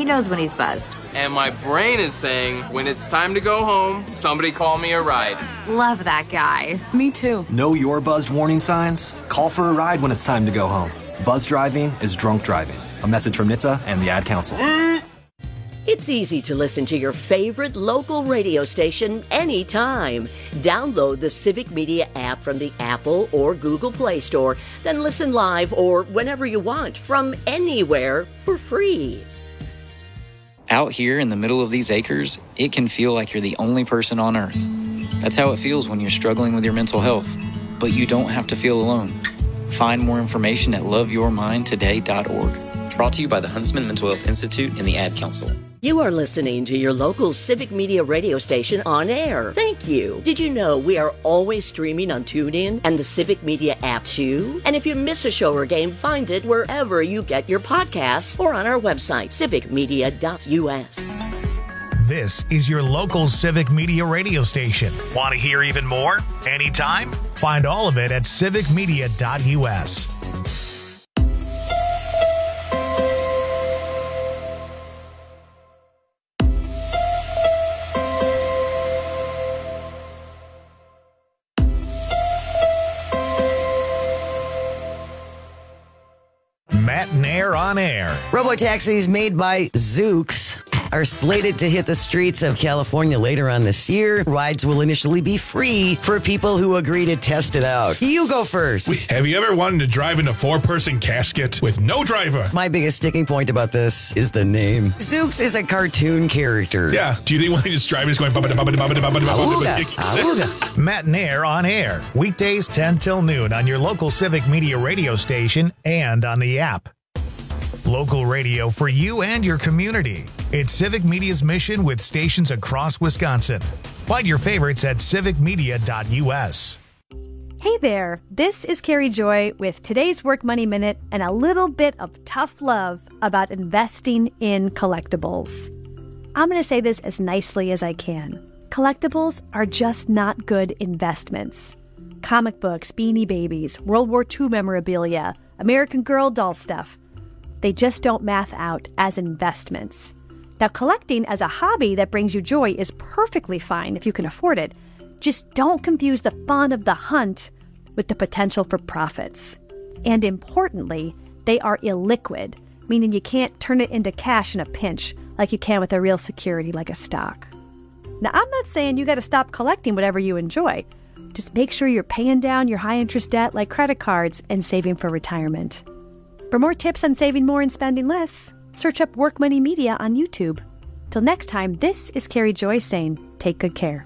He knows when he's buzzed. And my brain is saying, when it's time to go home, somebody call me a ride. Love that guy. Me too. Know your buzzed warning signs? Call for a ride when it's time to go home. Buzz driving is drunk driving. A message from NHTSA and the Ad Council. It's easy to listen to your favorite local radio station anytime. Download the Civic Media app from the Apple or Google Play Store, then listen live or whenever you want from anywhere for free. Out here in the middle of these acres, it can feel like you're the only person on Earth. That's how it feels when you're struggling with your mental health. But you don't have to feel alone. Find more information at loveyourmindtoday.org. Brought to you by the Huntsman Mental Health Institute and the Ad Council. You are listening to your local Civic Media radio station on air. Thank you. Did you know we are always streaming on TuneIn and the Civic Media app too? And if you miss a show or game, find it wherever you get your podcasts or on our website, civicmedia.us. This is your local Civic Media radio station. Want to hear even more? Anytime? Find all of it at civicmedia.us. Matt Nair on air. Robotaxis made by Zoox are slated to hit the streets of California later on this year. Rides will initially be free for people who agree to test it out. You go first. Wait, have you ever wanted to drive in a 4-person casket with no driver? My biggest sticking point about this is the name. Zoox is a cartoon character. Yeah. Do you think when you just driving is going... Awooga. Matt Nair on air. Weekdays 10 till noon on your local Civic Media radio station and on the app. Local radio for you and your community. It's Civic Media's mission with stations across Wisconsin. Find your favorites at civicmedia.us. Hey there, this is Carrie Joy with today's Work Money Minute and a little bit of tough love about investing in collectibles. I'm going to say this as nicely as I can. Collectibles are just not good investments. Comic books, Beanie Babies, World War II memorabilia, American Girl doll stuff. They just don't math out as investments. Now, collecting as a hobby that brings you joy is perfectly fine if you can afford it. Just don't confuse the fun of the hunt with the potential for profits. And importantly, they are illiquid, meaning you can't turn it into cash in a pinch like you can with a real security like a stock. Now, I'm not saying you got to stop collecting whatever you enjoy. Just make sure you're paying down your high-interest debt like credit cards and saving for retirement. For more tips on saving more and spending less, search up Work Money Media on YouTube. Till next time, this is Carrie Joy saying, take good care.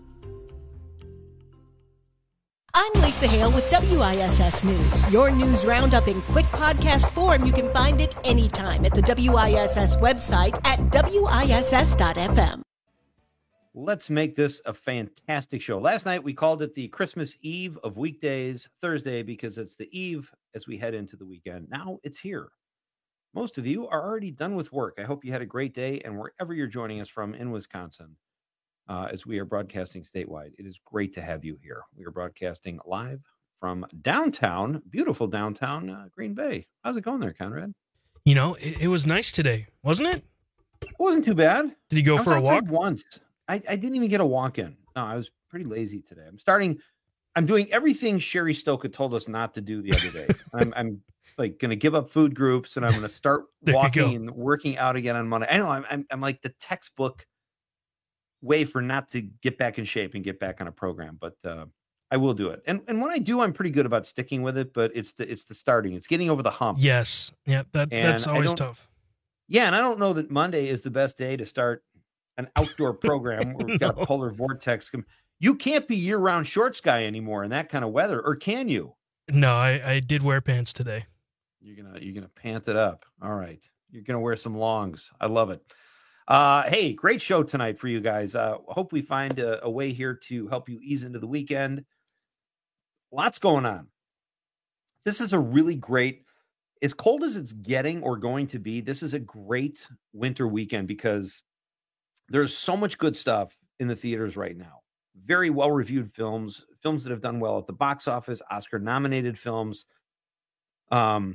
I'm Lisa Hale with WISS News. Your news roundup in quick podcast form. You can find it anytime at the WISS website at WISS.FM. Let's make this a fantastic show. Last night, we called it the Christmas Eve of weekdays, Thursday, because it's the eve as we head into the weekend. Now it's here. Most of you are already done with work. I hope you had a great day, and wherever you're joining us from in Wisconsin, as we are broadcasting statewide, it is great to have you here. We are broadcasting live from downtown, beautiful downtown Green Bay. How's it going there, Conrad? You know, it was nice today, wasn't it? It wasn't too bad. Did you go for a walk? Once. I didn't even get a walk in. No, I was pretty lazy today. I'm doing everything Sherry Stoka told us not to do the other day. I'm like going to give up food groups and I'm going to start walking and working out again on Monday. I know I'm like the textbook way for not to get back in shape and get back on a program, but I will do it. And when I do, I'm pretty good about sticking with it, but it's the starting, it's getting over the hump. Yes. Yeah. That's always tough. Yeah. And I don't know that Monday is the best day to start an outdoor program where we've got a polar vortex. You can't be year-round shorts guy anymore in that kind of weather, or can you? No, I did wear pants today. You're gonna pant it up. All right. You're gonna wear some longs. I love it. Hey, great show tonight for you guys. Hope we find a way here to help you ease into the weekend. Lots going on. This is a really great, as cold as it's getting or going to be, this is a great winter weekend because there's so much good stuff in the theaters right now. Very well-reviewed films that have done well at the box office, Oscar-nominated films.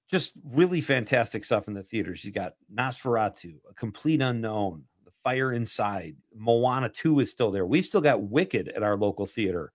just really fantastic stuff in the theaters. You got Nosferatu, A Complete Unknown, The Fire Inside, Moana 2 is still there. We've still got Wicked at our local theater.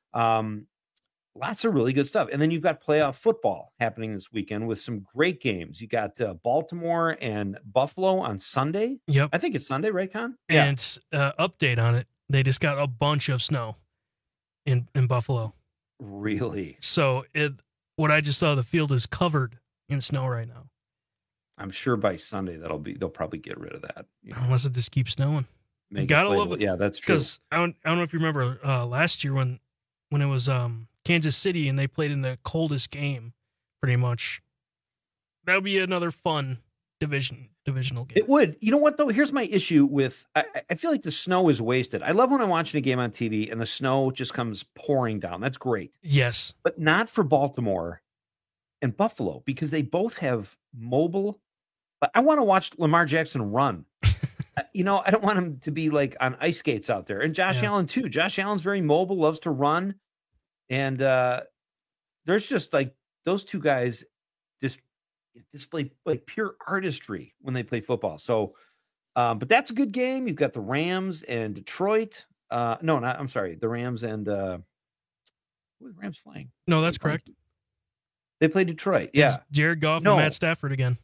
Lots of really good stuff. And then you've got playoff football happening this weekend with some great games. You got Baltimore and Buffalo on Sunday. Yep. I think it's Sunday, right, Con? And update on it. They just got a bunch of snow in Buffalo. Really? So what I just saw, the field is covered in snow right now. I'm sure by Sunday they'll probably get rid of that. Unless it just keeps snowing. You gotta love it. Yeah, that's true. Because I don't know if you remember last year when it was Kansas City and they played in the coldest game, pretty much. That would be another fun divisional game. It would. You know what, though? Here's my issue with, I feel like the snow is wasted. I love when I'm watching a game on TV and the snow just comes pouring down. That's great. Yes. But not for Baltimore and Buffalo, because they both have mobile. But I want to watch Lamar Jackson run. I don't want him to be like on ice skates out there. And Josh Allen, too. Josh Allen's very mobile, loves to run. And there's just like those two guys just display like pure artistry when they play football. So, but that's a good game. You've got the Rams and Detroit. The Rams and who are the Rams playing? No, that's correct. They play Detroit. Yeah. It's Jared Goff and Matt Stafford again.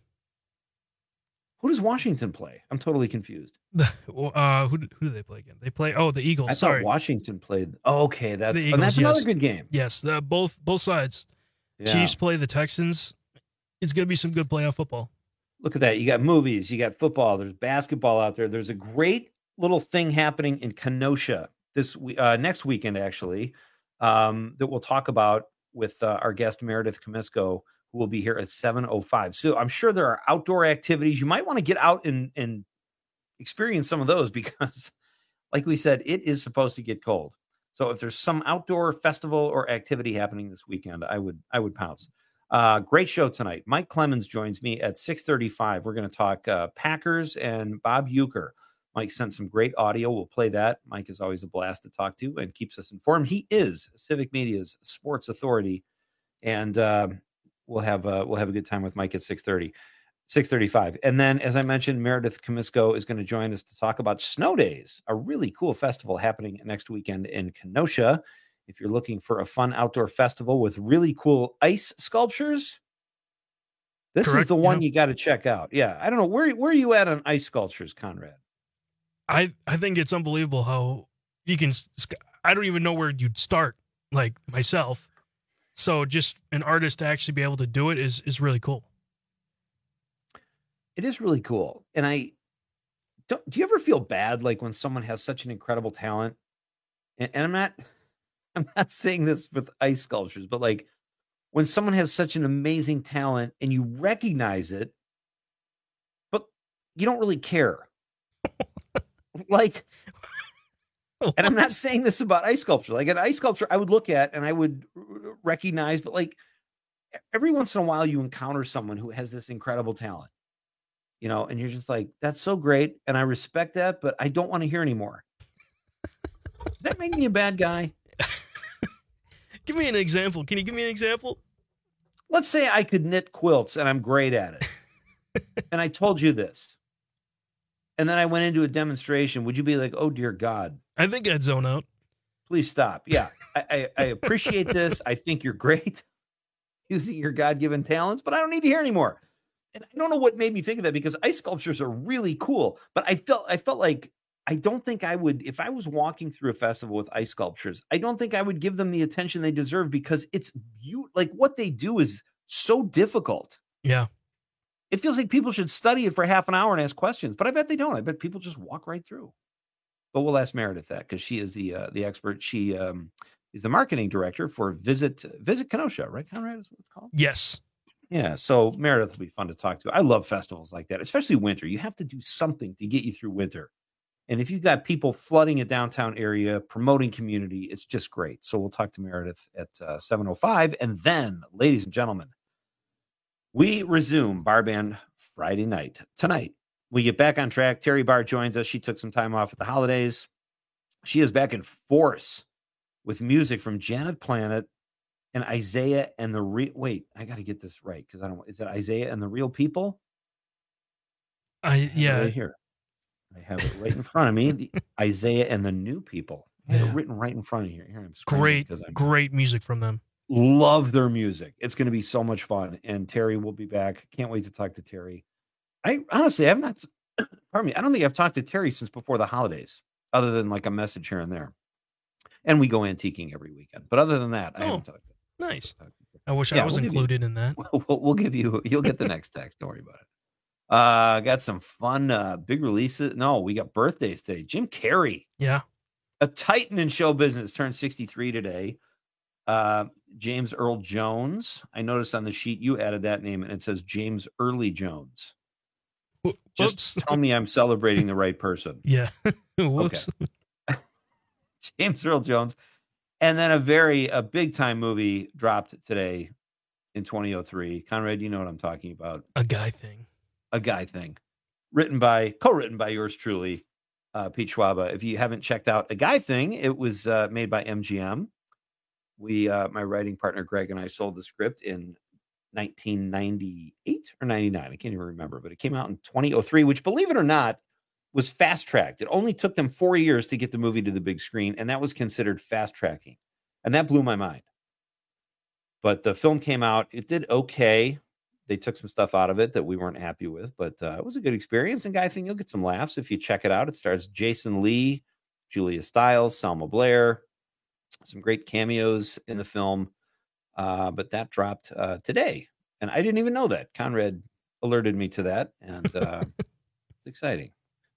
Who does Washington play? I'm totally confused. Who do they play again? They play the Eagles. I thought Washington played. Oh, okay, that's Eagles, that's another good game. Yes, both sides. Yeah. Chiefs play the Texans. It's going to be some good playoff football. Look at that. You got movies, you got football, there's basketball out there. There's a great little thing happening in Kenosha next weekend, actually, that we'll talk about with our guest Meredith Comisco, who will be here at 7:05. So I'm sure there are outdoor activities. You might want to get out and experience some of those because, like we said, it is supposed to get cold. So if there's some outdoor festival or activity happening this weekend, I would pounce. Great show tonight. Mike Clemens joins me at 6:35. We're going to talk Packers and Bob Uecker. Mike sent some great audio. We'll play that. Mike is always a blast to talk to and keeps us informed. He is Civic Media's sports authority, and we'll have a good time with Mike at 6:35. And then, as I mentioned, Meredith Comisco is going to join us to talk about Snow Days, a really cool festival happening next weekend in Kenosha. If you're looking for a fun outdoor festival with really cool ice sculptures, this is the one you got to check out. Yeah, I don't know where are you at on ice sculptures, Conrad? I think it's unbelievable how you can. I don't even know where you'd start, like myself. So just an artist to actually be able to do it is really cool. It is really cool. And do you ever feel bad like when someone has such an incredible talent? And I'm not saying this with ice sculptures, but like when someone has such an amazing talent and you recognize it, but you don't really care. Like, and I'm not saying this about ice sculpture. Like an ice sculpture, I would look at and I would recognize, but like every once in a while you encounter someone who has this incredible talent, and you're just like, that's so great. And I respect that, but I don't want to hear anymore. Does that make me a bad guy? Give me an example. Can you give me an example? Let's say I could knit quilts and I'm great at it. And I told you this. And then I went into a demonstration. Would you be like, oh, dear God? I think I'd zone out. Please stop. Yeah, I appreciate this. I think you're great using your God-given talents, but I don't need to hear anymore. And I don't know what made me think of that because ice sculptures are really cool. But I felt like I don't think I would, if I was walking through a festival with ice sculptures, I don't think I would give them the attention they deserve because it's like what they do is so difficult. Yeah. It feels like people should study it for half an hour and ask questions, but I bet they don't. I bet people just walk right through. But we'll ask Meredith that because she is the expert. She is the marketing director for Visit Kenosha, right, Conrad? Is what it's called? Yes. Yeah. So Meredith will be fun to talk to. I love festivals like that, especially winter. You have to do something to get you through winter. And if you've got people flooding a downtown area, promoting community, it's just great. So we'll talk to Meredith at 7:05. And then, ladies and gentlemen, we resume Bar Band Friday night. Tonight, we get back on track. Terry Barr joins us. She took some time off at the holidays. She is back in force with music from Janet Planet, and Isaiah and the wait, I got to get this right because I don't. Is it Isaiah and the Real People? Yeah, right here. I have it right in front of me. Isaiah and the New People. I have it written right in front of you. Here I'm great music from them. Love their music. It's going to be so much fun. And Terry will be back. Can't wait to talk to Terry. I honestly have not. Pardon me. I don't think I've talked to Terry since before the holidays, other than like a message here and there. And we go antiquing every weekend. But other than that, I haven't talked to him. Nice. I wish I was included in that. We'll give you. You'll get the next text. Don't worry about it. Got some fun big releases. No, we got birthdays today. Jim Carrey. Yeah. A titan in show business turned 63 today. James Earl Jones. I noticed on the sheet you added that name and it says James Early Jones. Just tell me I'm celebrating the right person. Yeah. Whoops. Okay. James Earl Jones. And then a big time movie dropped today in 2003. Conrad, you know what I'm talking about. A Guy Thing. Co-written by yours truly, Pete Schwaba. If you haven't checked out A Guy Thing, it was made by MGM. My writing partner Greg and I sold the script in 1998 or 99. I can't even remember, but it came out in 2003, which, believe it or not, was fast-tracked. It only took them 4 years to get the movie to the big screen, and that was considered fast-tracking. And that blew my mind. But the film came out. It did okay. They took some stuff out of it that we weren't happy with, but it was a good experience. And Guy Thing, you'll get some laughs if you check it out. It stars Jason Lee, Julia Stiles, Selma Blair, some great cameos in the film. But that dropped today, and I didn't even know that. Conrad alerted me to that, and it's exciting.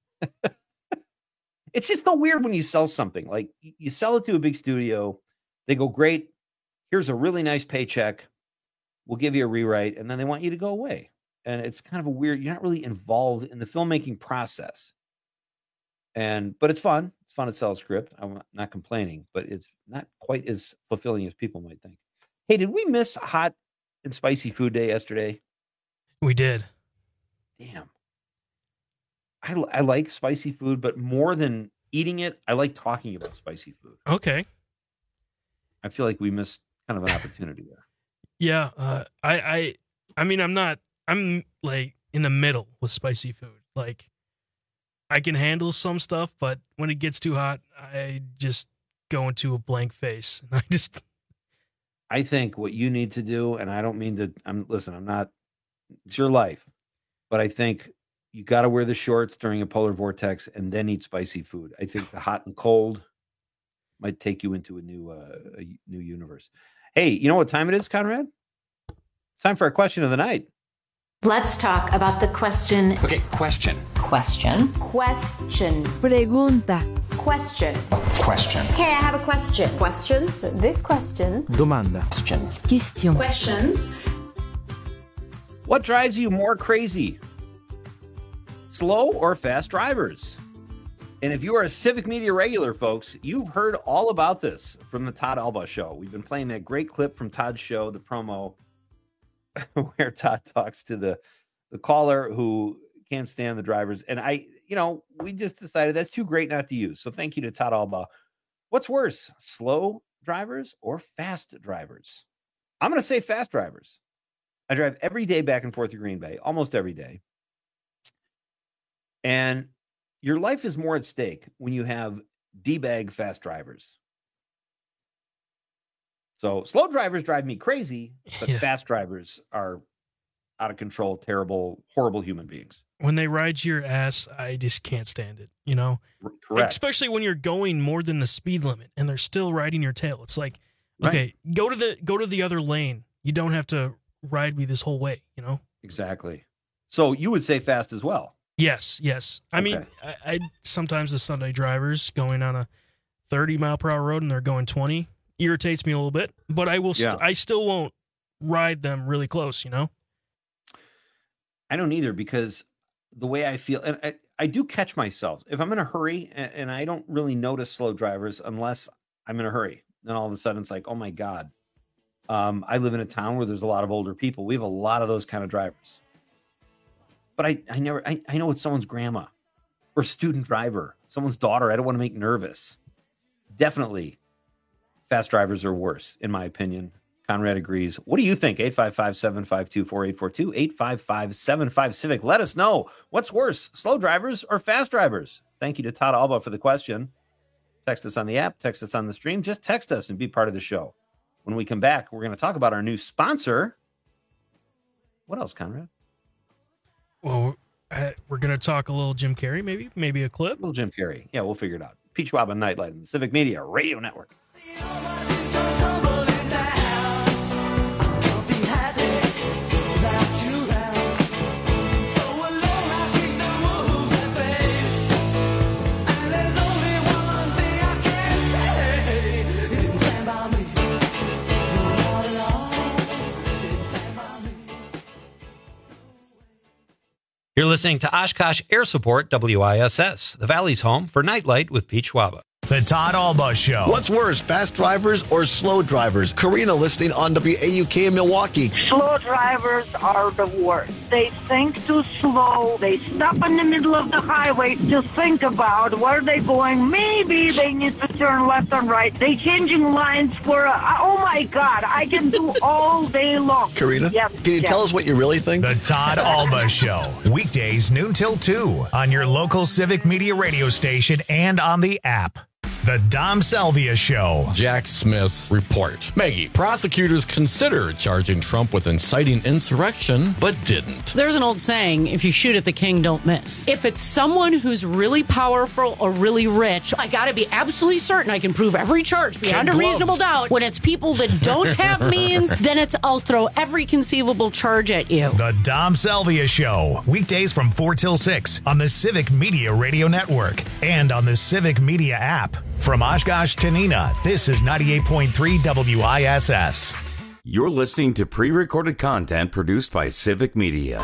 It's just so weird when you sell something. Like, you sell it to a big studio, they go, great, here's a really nice paycheck, we'll give you a rewrite, and then they want you to go away. And it's kind of a weird, you're not really involved in the filmmaking process. But it's fun. It's fun to sell a script. I'm not complaining, but it's not quite as fulfilling as people might think. Hey, did we miss Hot and Spicy Food Day yesterday? We did. Damn. I like spicy food, but more than eating it, I like talking about spicy food. Okay. I feel like we missed kind of an opportunity there. Yeah. I mean, I'm like in the middle with spicy food. Like, I can handle some stuff, but when it gets too hot, I just go into a blank face. And I think what you need to do, and I don't mean to, it's your life, but I think you got to wear the shorts during a polar vortex and then eat spicy food. I think the hot and cold might take you into a new universe. Hey, you know what time it is, Conrad? It's time for our question of the night. Let's talk about the question. Okay, question. Question. Pregunta. Question. Question. Okay, I have a question. Questions. This question. Domanda. Question. Questions. What drives you more crazy? Slow or fast drivers? And if you are a Civic Media regular, folks, you've heard all about this from the Todd Alba show. We've been playing that great clip from Todd's show, the promo, where Todd talks to the caller who can't stand the drivers. And we just decided that's too great not to use. So thank you to Todd Alba. What's worse, slow drivers or fast drivers? I'm going to say fast drivers. I drive every day back and forth to Green Bay, almost every day. And your life is more at stake when you have D-bag fast drivers. So slow drivers drive me crazy, but fast drivers are out of control, terrible, horrible human beings. When they ride your ass, I just can't stand it, you know? Correct. Especially when you're going more than the speed limit and they're still riding your tail. It's like, okay, go to the other lane. You don't have to ride me this whole way, you know? Exactly. So you would say fast as well. Yes. I mean, I sometimes the Sunday drivers going on a 30-mile-per-hour road and they're going 20 irritates me a little bit, but I will. I still won't ride them really close. You know. I don't either, because the way I feel, and I do catch myself if I'm in a hurry, and I don't really notice slow drivers unless I'm in a hurry. Then all of a sudden it's like, oh my God. I live in a town where there's a lot of older people. We have a lot of those kind of drivers. But I know it's someone's grandma or student driver, someone's daughter. I don't want to make nervous. Definitely fast drivers are worse, in my opinion. Conrad agrees. What do you think? 855-752-4842, 855-75-CIVIC. Let us know. What's worse, slow drivers or fast drivers? Thank you to Todd Alba for the question. Text us on the app. Text us on the stream. Just text us and be part of the show. When we come back, we're going to talk about our new sponsor. What else, Conrad? Well, we're going to talk a little Jim Carrey, maybe a clip. A little Jim Carrey. Yeah, we'll figure it out. Peach Wabba Nightlight on the Civic Media Radio Network. You're listening to Oshkosh Air Support WISS, the Valley's home for Nightlight with Peach Wabba. The Todd Alba Show. What's worse, fast drivers or slow drivers? Karina listening on WAUK in Milwaukee. Slow drivers are the worst. They think too slow. They stop in the middle of the highway to think about where they're going. Maybe they need to turn left and right. They changing lines for, oh my God, I can do all day long. Karina, can you tell us what you really think? The Todd Alba Show. Weekdays noon till 2 on your local Civic Media radio station and on the app. The Dom Salvia Show. Jack Smith's report. Maggie, prosecutors considered charging Trump with inciting insurrection, but didn't. There's an old saying, if you shoot at the king, don't miss. If it's someone who's really powerful or really rich, I got to be absolutely certain I can prove every charge beyond a reasonable doubt. When it's people that don't have means, then it's I'll throw every conceivable charge at you. The Dom Salvia Show. Weekdays from 4 till 6 on the Civic Media Radio Network and on the Civic Media app. From Oshkosh to Neenah, this is 98.3 WISS. You're listening to pre-recorded content produced by Civic Media.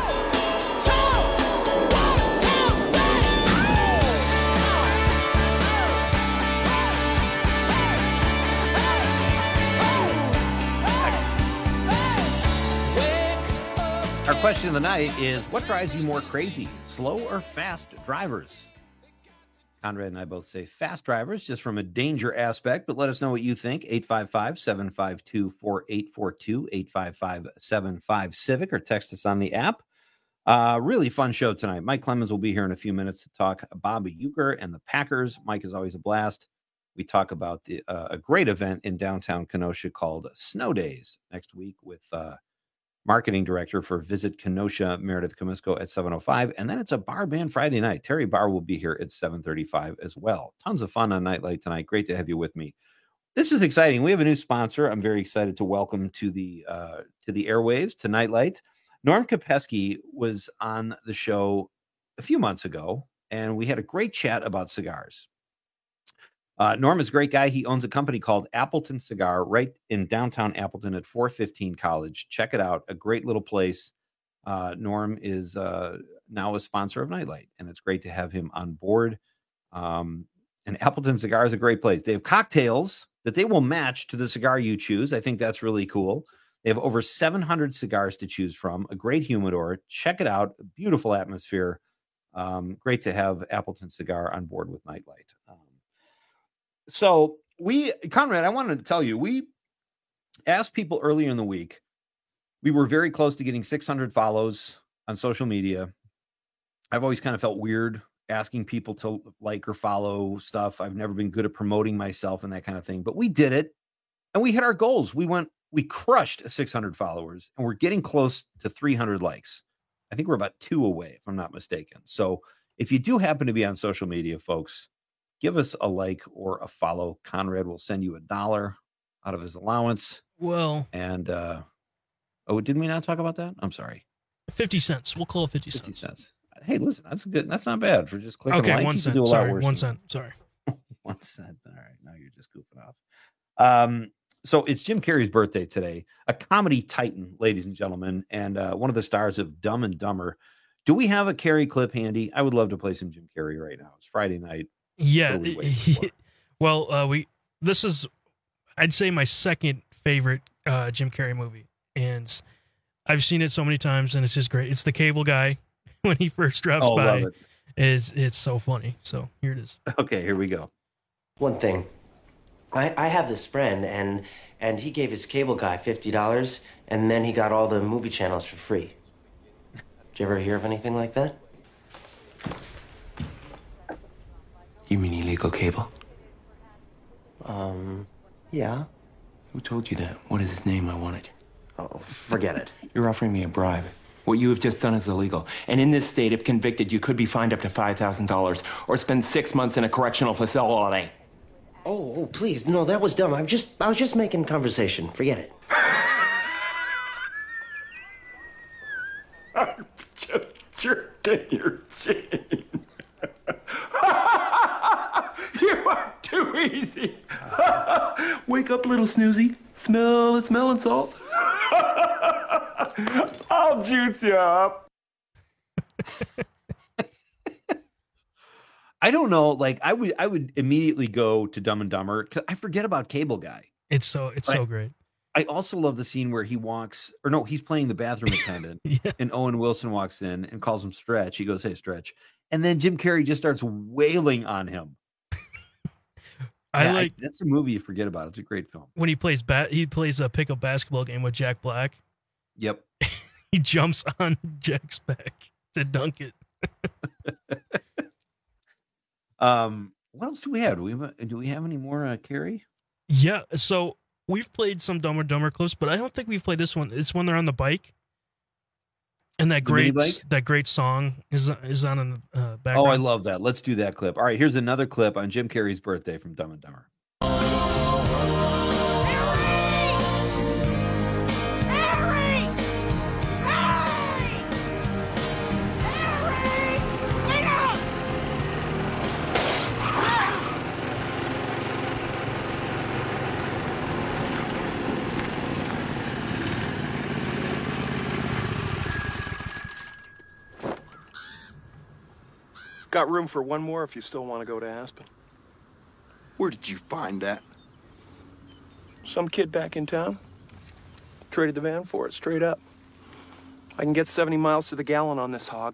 Our question of the night is, what drives you more crazy, slow or fast drivers? Conrad and I both say fast drivers, just from a danger aspect, but let us know what you think. 855-752-4842, 855-75-CIVIC, or text us on the app. Really fun show tonight. Mike Clemens will be here in a few minutes to talk Bobby Uecker and the Packers. Mike is always a blast. We talk about a great event in downtown Kenosha called Snow Days next week with marketing director for Visit Kenosha, Meredith Comisco at 7:05. And then it's a bar band Friday night. Terry Barr will be here at 7:35 as well. Tons of fun on Nightlight tonight. Great to have you with me. This is exciting. We have a new sponsor. I'm very excited to welcome to the airwaves, to Nightlight. Norm Kopecky was on the show a few months ago, and we had a great chat about cigars. Norm is a great guy. He owns a company called Appleton Cigar right in downtown Appleton at 415 College. Check it out. A great little place. Norm is now a sponsor of Nightlight, and it's great to have him on board. And Appleton Cigar is a great place. They have cocktails that they will match to the cigar you choose. I think that's really cool. They have over 700 cigars to choose from, a great humidor. Check it out. Beautiful atmosphere. Great to have Appleton Cigar on board with Nightlight. So Conrad, I wanted to tell you, we asked people earlier in the week. We were very close to getting 600 follows on social media. I've always kind of felt weird asking people to like or follow stuff. I've never been good at promoting myself and that kind of thing, but we did it and we hit our goals. We crushed 600 followers and we're getting close to 300 likes. I think we're about 2 away, if I'm not mistaken. So if you do happen to be on social media, folks, give us a like or a follow. Conrad will send you $1 out of his allowance. Well, and didn't we not talk about that? I'm sorry. 50 cents. We'll call it 50 cents. Hey, listen, that's not bad for just clicking okay, like. 1 cent. Do a sorry, lot worse 1 cent. Sorry. 1 cent. All right, now you're just goofing off. So it's Jim Carrey's birthday today, a comedy titan, ladies and gentlemen, and one of the stars of Dumb and Dumber. Do we have a Carrey clip handy? I would love to play some Jim Carrey right now. It's Friday night. Yeah. Well, this is, I'd say, my second favorite Jim Carrey movie, and I've seen it so many times, and it's just great. It's The Cable Guy when he first drops by. It's so funny. So here it is. Okay, here we go. One thing, I have this friend, and he gave his cable guy $50, and then he got all the movie channels for free. Did you ever hear of anything like that? You mean illegal cable? Yeah. Who told you that? What is his name? I want it. Oh, forget it. You're offering me a bribe. What you have just done is illegal. And in this state, if convicted, you could be fined up to $5,000 or spend 6 months in a correctional facility. Oh, please. No, that was dumb. I was just making conversation. Forget it. I'm just jerking your chin. You are too easy. Wake up, little snoozy. Smell the smelling salt. I'll juice you up. I don't know. Like I would immediately go to Dumb and Dumber because I forget about Cable Guy. It's so great. I also love the scene where he's playing the bathroom attendant, and Owen Wilson walks in and calls him Stretch. He goes, "Hey, Stretch," and then Jim Carrey just starts wailing on him. That's a movie you forget about. It's a great film. When he plays a pickup basketball game with Jack Black. Yep. He jumps on Jack's back to dunk it. What else do we have? Do we have any more Carrie? Yeah, so we've played some Dumb and Dumber clips, but I don't think we've played this one. It's when they're on the bike. And that great song is on in the background. Oh, I love that. Let's do that clip. All right, here's another clip on Jim Carrey's birthday from Dumb and Dumber. Got room for one more if you still want to go to Aspen. Where did you find that? Some kid back in town. Traded the van for it, straight up. I can get 70 miles to the gallon on this hog.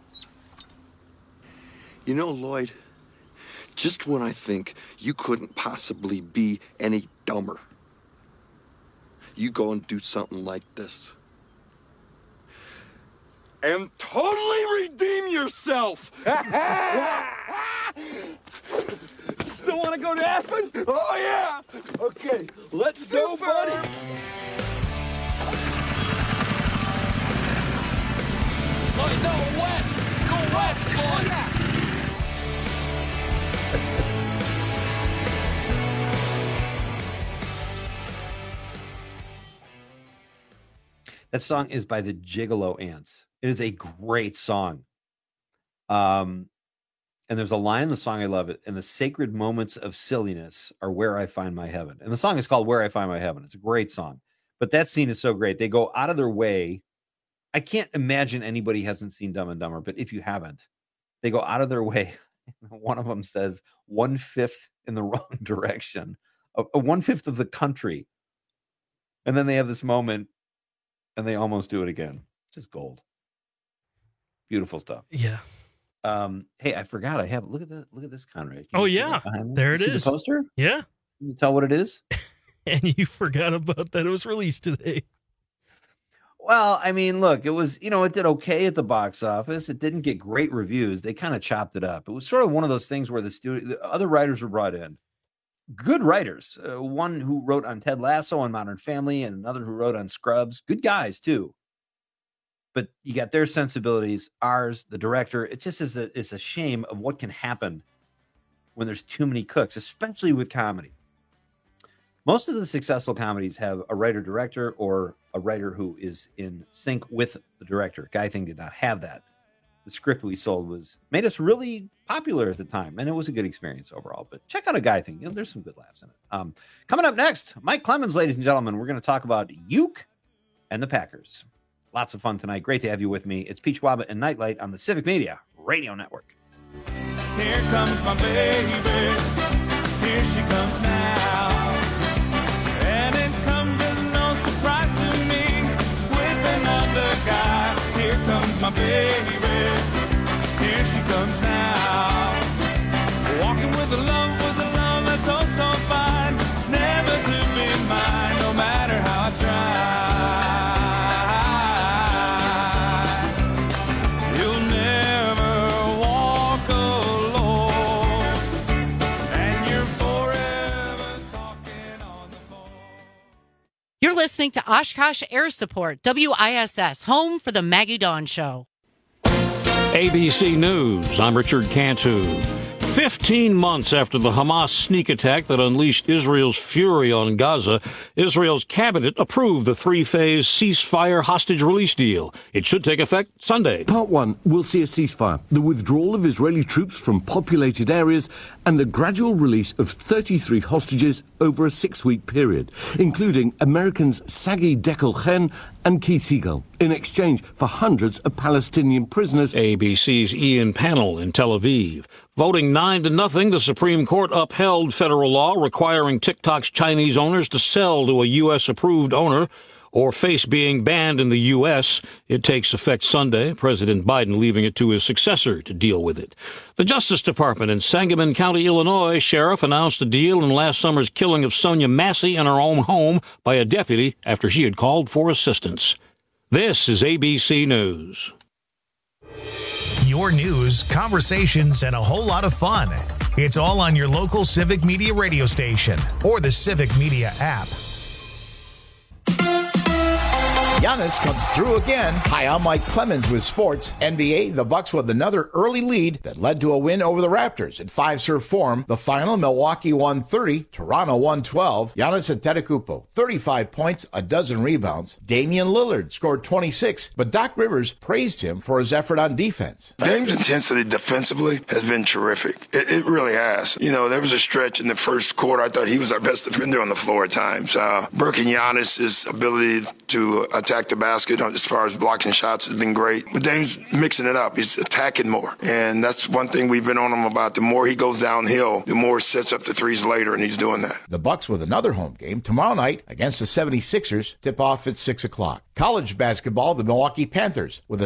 You know, Lloyd, just when I think you couldn't possibly be any dumber, you go and do something like this. And totally redeem yourself! Still want to go to Aspen? Oh, yeah! Okay, let's go, buddy! Lloyd, no, west! Go west, Lloyd! That song is by the Gigolo Ants. It is a great song. And there's a line in the song, I love it. And the sacred moments of silliness are where I find my heaven. And the song is called Where I Find My Heaven. It's a great song. But that scene is so great. They go out of their way. I can't imagine anybody hasn't seen Dumb and Dumber, but if you haven't, they go out of their way. One of them says 1/5 in the wrong direction, 1/5 of the country. And then they have this moment and they almost do it again. Just gold. Beautiful stuff. Yeah. Hey, I forgot. I have look at this, Conrad. Oh yeah, there it is. The poster. Yeah. Can you tell what it is? And you forgot about that. It was released today. Well, I mean, look, it was, it did okay at the box office. It didn't get great reviews. They kind of chopped it up. It was sort of one of those things where the other writers were brought in. Good writers. One who wrote on Ted Lasso and Modern Family, and another who wrote on Scrubs. Good guys too. But you got their sensibilities, ours, the director. It just is a shame of what can happen when there's too many cooks, especially with comedy. Most of the successful comedies have a writer-director or a writer who is in sync with the director. Guy Thing did not have that. The script we sold made us really popular at the time, and it was a good experience overall. But check out A Guy Thing. There's some good laughs in it. Coming up next, Mike Clemens, ladies and gentlemen. We're going to talk about Uke and the Packers. Lots of fun tonight. Great to have you with me. It's Peach Waba and Nightlight on the Civic Media Radio Network. Here comes my baby. Here she comes now. And it comes as no surprise to me with another guy. Here comes my baby. Here she comes now. Walking with a love that's so fine. listening to Oshkosh Air Support, WISS, home for the Maggie Dawn Show. ABC News, I'm Richard Cantu. 15 months after the Hamas sneak attack that unleashed Israel's fury on Gaza, Israel's cabinet approved the three-phase ceasefire hostage release deal. It should take effect Sunday. Part 1 will see a ceasefire, the withdrawal of Israeli troops from populated areas, and the gradual release of 33 hostages over a 6-week period, including Americans Sagi Dekel-Chen and Keith Siegel, in exchange for hundreds of Palestinian prisoners. ABC's Ian Pannell in Tel Aviv. Voting 9-0, the Supreme Court upheld federal law requiring TikTok's Chinese owners to sell to a U.S.-approved owner or face being banned in the U.S. It takes effect Sunday, President Biden leaving it to his successor to deal with it. The Justice Department in Sangamon County, Illinois, sheriff announced a deal in last summer's killing of Sonia Massey in her own home by a deputy after she had called for assistance. This is ABC News. Your news, conversations, and a whole lot of fun. It's all on your local Civic Media radio station or the Civic Media app. Giannis comes through again. Hi, I'm Mike Clemens with sports. NBA, the Bucks with another early lead that led to a win over the Raptors in 5-serve form. The final, Milwaukee won 30, Toronto won 12. Giannis Antetokounmpo, 35 points, a dozen rebounds. Damian Lillard scored 26, but Doc Rivers praised him for his effort on defense. Dame's intensity defensively has been terrific. It really has. You know, there was a stretch in the first quarter. I thought he was our best defender on the floor at times. Burke and Giannis' ability to attack the basket as far as blocking shots has been great. But Dame's mixing it up. He's attacking more. And that's one thing we've been on him about. The more he goes downhill, the more he sets up the threes later, and he's doing that. The Bucks with another home game tomorrow night against the 76ers. Tip off at 6 o'clock. College basketball, the Milwaukee Panthers with a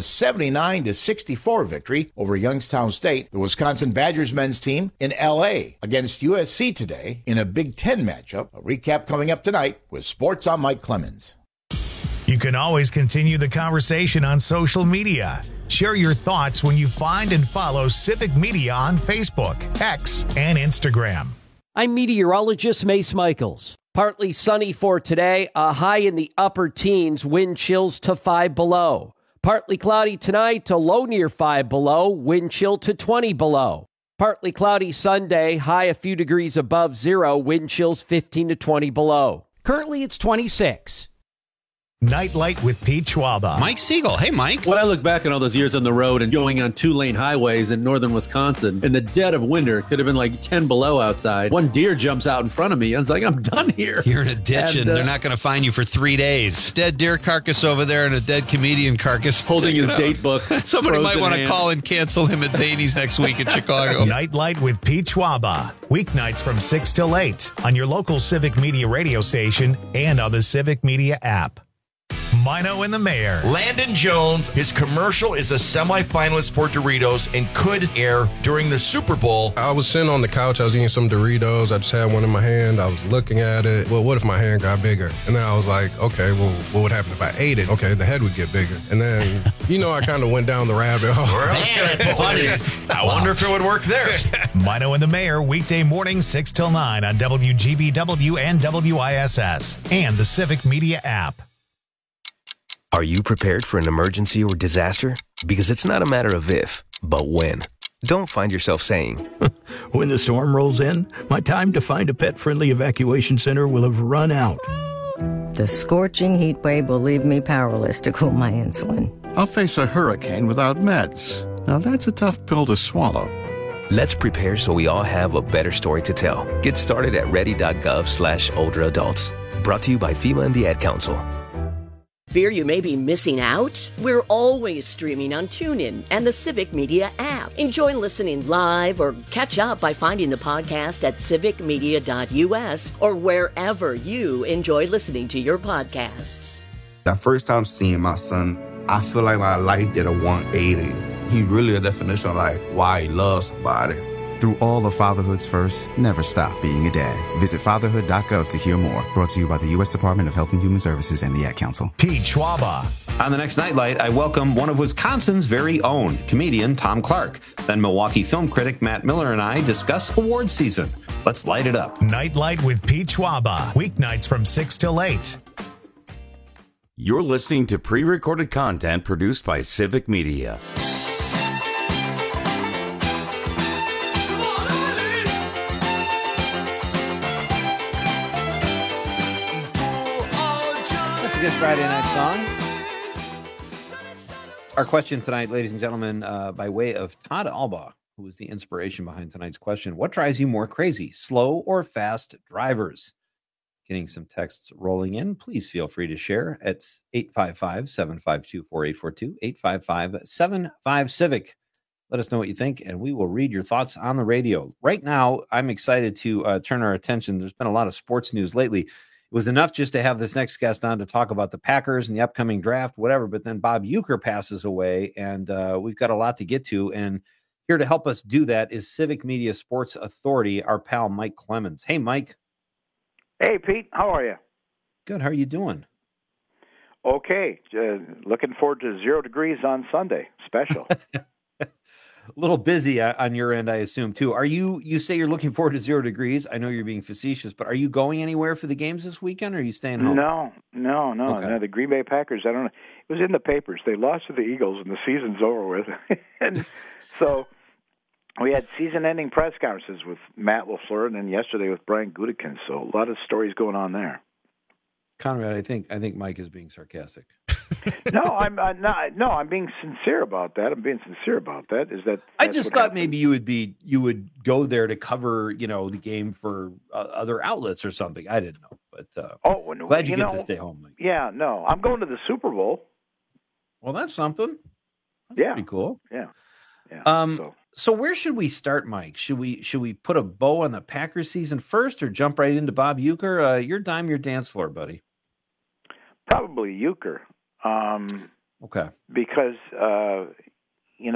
79-64 victory over Youngstown State. The Wisconsin Badgers men's team in L.A. against USC today in a Big Ten matchup. A recap coming up tonight with Sports on Mike Clemens. You can always continue the conversation on social media. Share your thoughts when you find and follow Civic Media on Facebook, X, and Instagram. I'm meteorologist Mace Michaels. Partly sunny for today, a high in the upper teens, wind chills to 5 below. Partly cloudy tonight, a low near 5 below, wind chill to 20 below. Partly cloudy Sunday, high a few degrees above zero, wind chills 15 to 20 below. Currently it's 26. Nightlight with Pete Schwaba. Mike Siegel. Hey, Mike. When I look back on all those years on the road and going on 2-lane highways in northern Wisconsin, in the dead of winter, it could have been like 10 below outside. One deer jumps out in front of me. I was like, I'm done here. You're in a ditch and they're not going to find you for 3 days. Dead deer carcass over there and a dead comedian carcass. Holding his date book. Somebody might want to call and cancel him at Zany's next week in Chicago. Nightlight with Pete Schwaba. Weeknights from 6 till 8 on your local Civic Media radio station and on the Civic Media app. Mino and the Mayor. Landon Jones, his commercial is a semifinalist for Doritos and could air during the Super Bowl. I was sitting on the couch, I was eating some Doritos, I just had one in my hand, I was looking at it. Well, what if my hand got bigger? And then I was like, okay, well, what would happen if I ate it? Okay, the head would get bigger. And then, I kind of went down the rabbit hole. I wonder if it would work there. Mino and the Mayor, weekday morning 6 till 9 on WGBW and WISS and the Civic Media app. Are you prepared for an emergency or disaster? Because it's not a matter of if, but when. Don't find yourself saying, when the storm rolls in, my time to find a pet-friendly evacuation center will have run out. The scorching heat wave will leave me powerless to cool my insulin. I'll face a hurricane without meds. Now that's a tough pill to swallow. Let's prepare so we all have a better story to tell. Get started at ready.gov/older adults. Brought to you by FEMA and the Ad Council. Fear you may be missing out? We're always streaming on TuneIn and the Civic Media app. Enjoy listening live or catch up by finding the podcast at civicmedia.us or wherever you enjoy listening to your podcasts. The first time seeing my son, I feel like my life did a 180. He really a definition of like why he loves somebody. Through all of fatherhood's first, never stop being a dad. Visit fatherhood.gov to hear more. Brought to you by the U.S. Department of Health and Human Services and the Ad Council. Pete Schwaba. On the next Nightlight, I welcome one of Wisconsin's very own, comedian Tom Clark. Then Milwaukee film critic Matt Miller and I discuss award season. Let's light it up. Nightlight with Pete Schwaba. Weeknights from 6 till 8. You're listening to pre-recorded content produced by Civic Media. That's a good Friday night song. Our question tonight, ladies and gentlemen, by way of Todd Albaugh, who was the inspiration behind tonight's question. What drives you more crazy, slow or fast drivers? Getting some texts rolling in. Please feel free to share. It's 855-752-4842, 855-75-CIVIC. Let us know what you think, and we will read your thoughts on the radio. Right now, I'm excited to turn our attention. There's been a lot of sports news lately. It was enough just to have this next guest on to talk about the Packers and the upcoming draft, whatever, but then Bob Uecker passes away, and we've got a lot to get to, and here to help us do that is Civic Media Sports Authority, our pal Mike Clemens. Hey, Mike. Hey, Pete. How are you? Good. How are you doing? Okay. Looking forward to 0 degrees on Sunday. Special. A little busy on your end, I assume, too. Are you say you're looking forward to 0 degrees? I know you're being facetious, but are you going anywhere for the games this weekend, or are you staying home? No. Okay. No, the Green Bay Packers, I don't know. It was in the papers. They lost to the Eagles, and the season's over with. And so we had season-ending press conferences with Matt LaFleur, and then yesterday with Brian Gutekunst. So a lot of stories going on there. Conrad, I think Mike is being sarcastic. No, I'm being sincere about that. I just thought maybe you would go there to cover, the game for other outlets or something. I didn't know, but glad you get to stay home, Mike. Yeah, no, I'm going to the Super Bowl. Well, that's something. That's yeah, pretty cool. Yeah. So where should we start, Mike? Should we put a bow on the Packers season first, or jump right into Bob Uecker? Your dime, your dance floor, buddy. Probably Uecker. Okay. Because in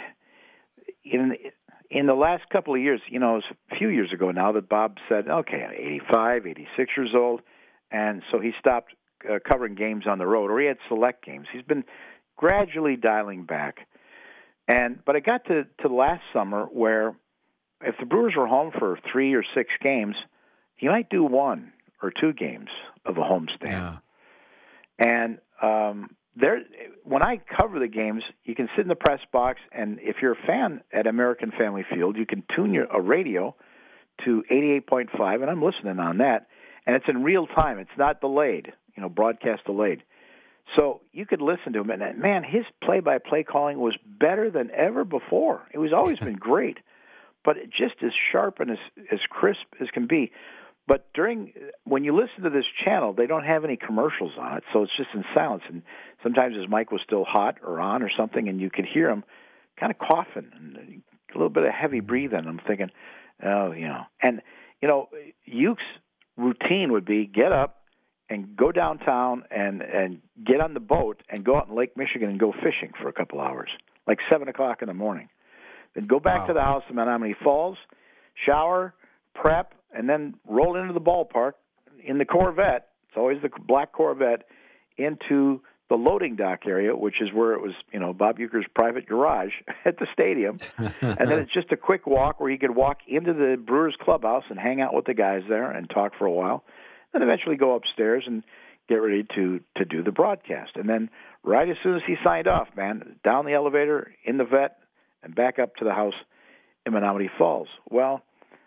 the last couple of years, it was a few years ago now that Bob said, okay, I'm 85, 86 years old, and so he stopped covering games on the road, or he had select games. He's been gradually dialing back. But it got to last summer where if the Brewers were home for 3 or 6 games, he might do 1 or 2 games of a homestand. Yeah. And when I cover the games, you can sit in the press box, and if you're a fan at American Family Field, you can tune a radio to 88.5, and I'm listening on that, and it's in real time. It's not delayed, broadcast delayed. So you could listen to him, and man, his play-by-play calling was better than ever before. It was always been great, but just as sharp and as crisp as can be. But when you listen to this channel, they don't have any commercials on it, so it's just in silence. And sometimes his mic was still hot or on or something, and you could hear him kind of coughing and a little bit of heavy breathing. I'm thinking, And, Uke's routine would be get up and go downtown and get on the boat and go out in Lake Michigan and go fishing for a couple hours, like 7 o'clock in the morning. Then go back to the house in Menominee Falls, shower, prep, and then roll into the ballpark in the Corvette. It's always the black Corvette, into the loading dock area, which is where it was, Bob Uecker's private garage at the stadium. And then it's just a quick walk where he could walk into the Brewers clubhouse and hang out with the guys there and talk for a while. Then eventually go upstairs and get ready to do the broadcast. And then right as soon as he signed off, man, down the elevator, in the vet, and back up to the house in Menominee Falls. Well,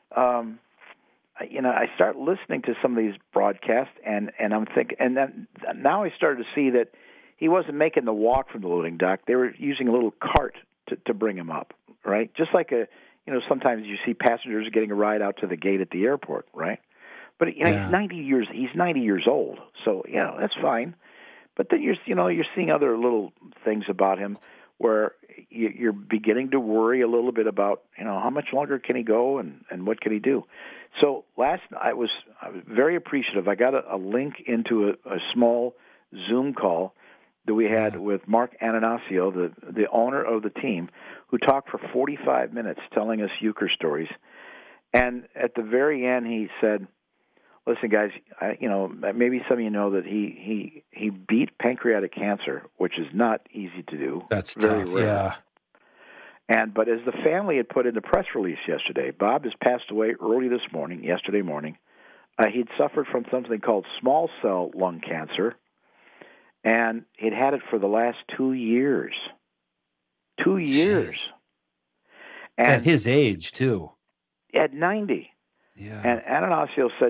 I start listening to some of these broadcasts, and I'm thinking, and then now I started to see that he wasn't making the walk from the loading dock. They were using a little cart to bring him up, right? Just like sometimes you see passengers getting a ride out to the gate at the airport, right? But he's 90 years old, so that's fine. But then you're seeing other little things about him where you're beginning to worry a little bit about how much longer can he go and what can he do. So last night I was very appreciative. I got a link into a small Zoom call that we had with Mark Ananasio, the owner of the team, who talked for 45 minutes telling us Uecker stories. And at the very end, he said, "Listen, guys, maybe some of you know that he beat pancreatic cancer, which is not easy to do. That's very tough, rare. But as the family had put in the press release yesterday, Bob has passed away yesterday morning. He'd suffered from something called small cell lung cancer, And he'd had it for the last 2 years. 2 years. And at his age, too. At 90. Yeah. And Attanasio said,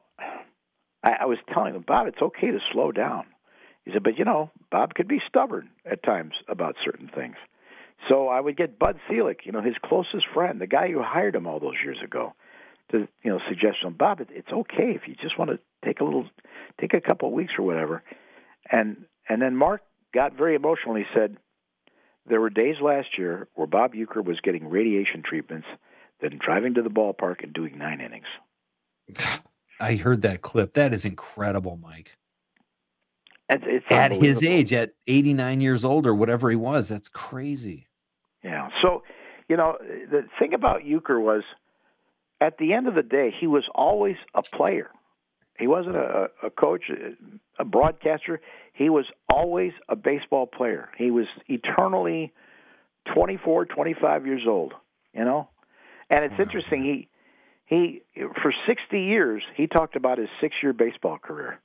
I was telling him, Bob, it's okay to slow down. He said, but, Bob could be stubborn at times about certain things. So I would get Bud Selig, his closest friend, the guy who hired him all those years ago, to, suggest to him, Bob, it's okay if you just want to take a couple of weeks or whatever. And then Mark got very emotional. He said, there were days last year where Bob Uecker was getting radiation treatments, then driving to the ballpark and doing 9 innings. I heard that clip. That is incredible, Mike. It's at his age, at 89 years old or whatever he was, that's crazy. Yeah. So, the thing about Uecker was, at the end of the day, he was always a player. He wasn't a coach, a broadcaster. He was always a baseball player. He was eternally 24, 25 years old, And it's interesting, he for 60 years, he talked about his 6-year baseball career.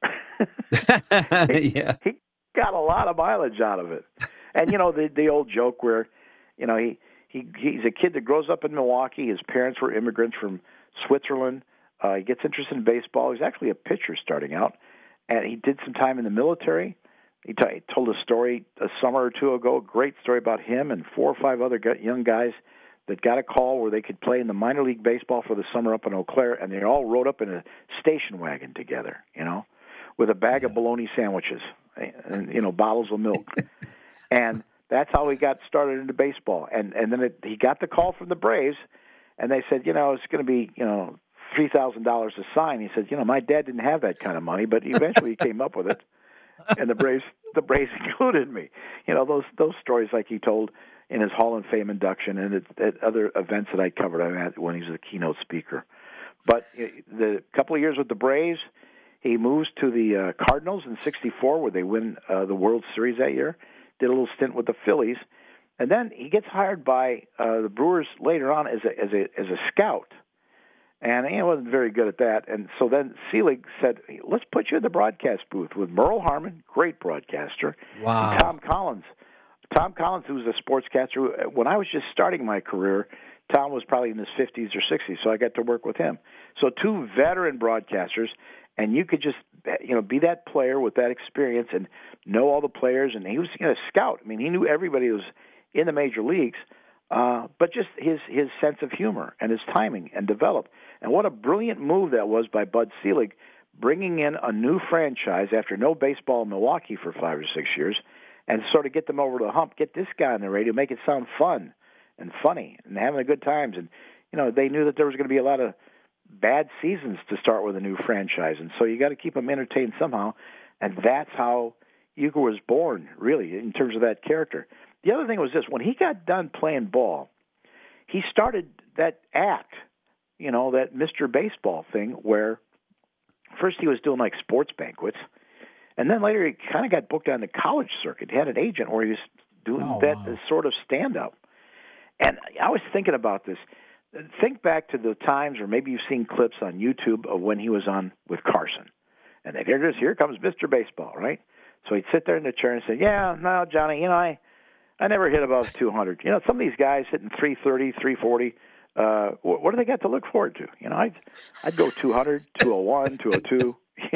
Yeah. He got a lot of mileage out of it. And, the old joke where, he's a kid that grows up in Milwaukee. His parents were immigrants from Switzerland. He gets interested in baseball. He's actually a pitcher starting out. And he did some time in the military. He told a story a summer or two ago, a great story about him and 4 or 5 other young guys that got a call where they could play in the minor league baseball for the summer up in Eau Claire, and they all rode up in a station wagon together, with a bag of bologna sandwiches and, bottles of milk. And that's how he got started into baseball. And then he got the call from the Braves, and they said, it's going to be, $3,000 a sign. He said, my dad didn't have that kind of money, but eventually he came up with it. And the Braves included me. Those stories like he told in his Hall of Fame induction and at other events that I covered when he was a keynote speaker. But the couple of years with the Braves, he moves to the Cardinals in '64, where they win the World Series that year. Did a little stint with the Phillies, and then he gets hired by the Brewers later on as a scout. And he wasn't very good at that. And so then Selig said, let's put you in the broadcast booth with Merle Harmon, great broadcaster, wow, and Tom Collins. Tom Collins, who was a sportscaster, when I was just starting my career, Tom was probably in his 50s or 60s, so I got to work with him. So 2 veteran broadcasters, and you could just, be that player with that experience and know all the players. And he was a scout. I mean, he knew everybody who was in the major leagues, but just his sense of humor and his timing and develop. And what a brilliant move that was by Bud Selig, bringing in a new franchise after no baseball in Milwaukee for 5 or 6 years, and sort of get them over the hump, get this guy on the radio, make it sound fun and funny and having a good times. And, they knew that there was going to be a lot of bad seasons to start with a new franchise. And so you got to keep them entertained somehow. And that's how Uecker was born, really, in terms of that character. The other thing was this. When he got done playing ball, he started that act, that Mr. Baseball thing where first he was doing like sports banquets, and then later he kind of got booked on the college circuit. He had an agent where he was doing sort of stand-up. And I was thinking about this. Think back to the times, or maybe you've seen clips on YouTube of when he was on with Carson. And then here comes Mr. Baseball, right? So he'd sit there in the chair and say, yeah, no, Johnny, I never hit above 200. Some of these guys hitting 330, 340, what do they got to look forward to? I'd go 200, 201, 202,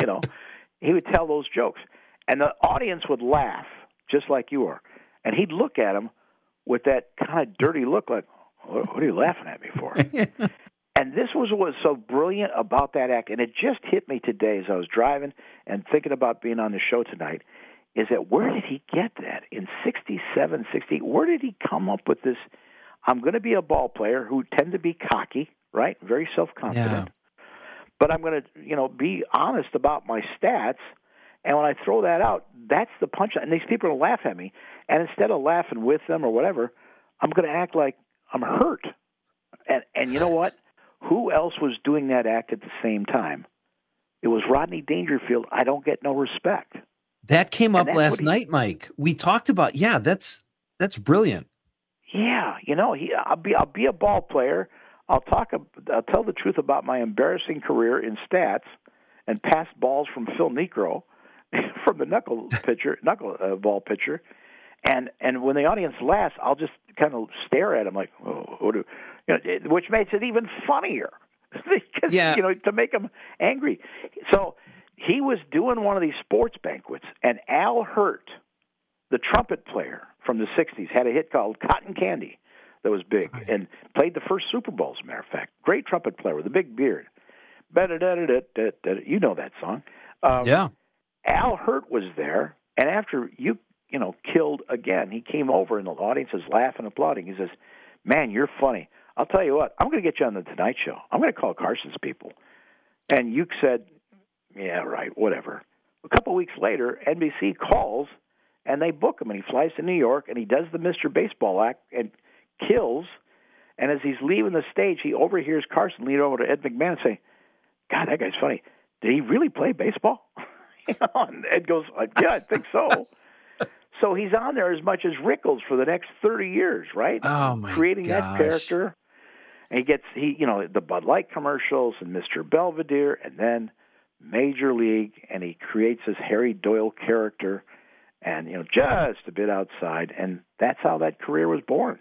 He would tell those jokes. And the audience would laugh, just like you are. And he'd look at him with that kind of dirty look like, what are you laughing at me for? And this was what was so brilliant about that act. And it just hit me today as I was driving and thinking about being on the show tonight, is that where did he get that? In 67, 68, where did he come up with this? I'm going to be a ball player who tend to be cocky, right? Very self-confident. Yeah. But I'm going to, be honest about my stats. And when I throw that out, that's the punchline. And these people will laugh at me. And instead of laughing with them or whatever, I'm going to act like I'm hurt. And you know what? Who else was doing that act at the same time? It was Rodney Dangerfield. I don't get no respect. That came up last night, Mike. We talked about, that's brilliant. Yeah, I'll be a ball player. I'll tell the truth about my embarrassing career in stats and passed balls from Phil Niekro from the knuckleball pitcher, and when the audience laughs, I'll just kind of stare at him like, which makes it even funnier because to make him angry. So he was doing one of these sports banquets, and Al Hirt, the trumpet player from the 60s, had a hit called Cotton Candy that was big and played the first Super Bowl, as a matter of fact. Great trumpet player with a big beard. You know that song. Yeah. Al Hirt was there, and after you killed again, he came over, and the audience is laughing, applauding. He says, "Man, you're funny. I'll tell you what, I'm going to get you on the Tonight Show. I'm going to call Carson's people." And Uke said, "Yeah, right, whatever." A couple weeks later, NBC calls, and they book him, and he flies to New York, and he does the Mr. Baseball act and kills. And as he's leaving the stage, he overhears Carson lean over to Ed McMahon and say, "God, that guy's funny. Did he really play baseball?" And Ed goes, "Yeah, I think so." So he's on there as much as Rickles for the next 30 years, right? Oh, my Creating gosh. that character. And he gets, the Bud Light commercials and Mr. Belvedere and then Major League, and he creates his Harry Doyle character and, just a bit outside. And that's how that career was born.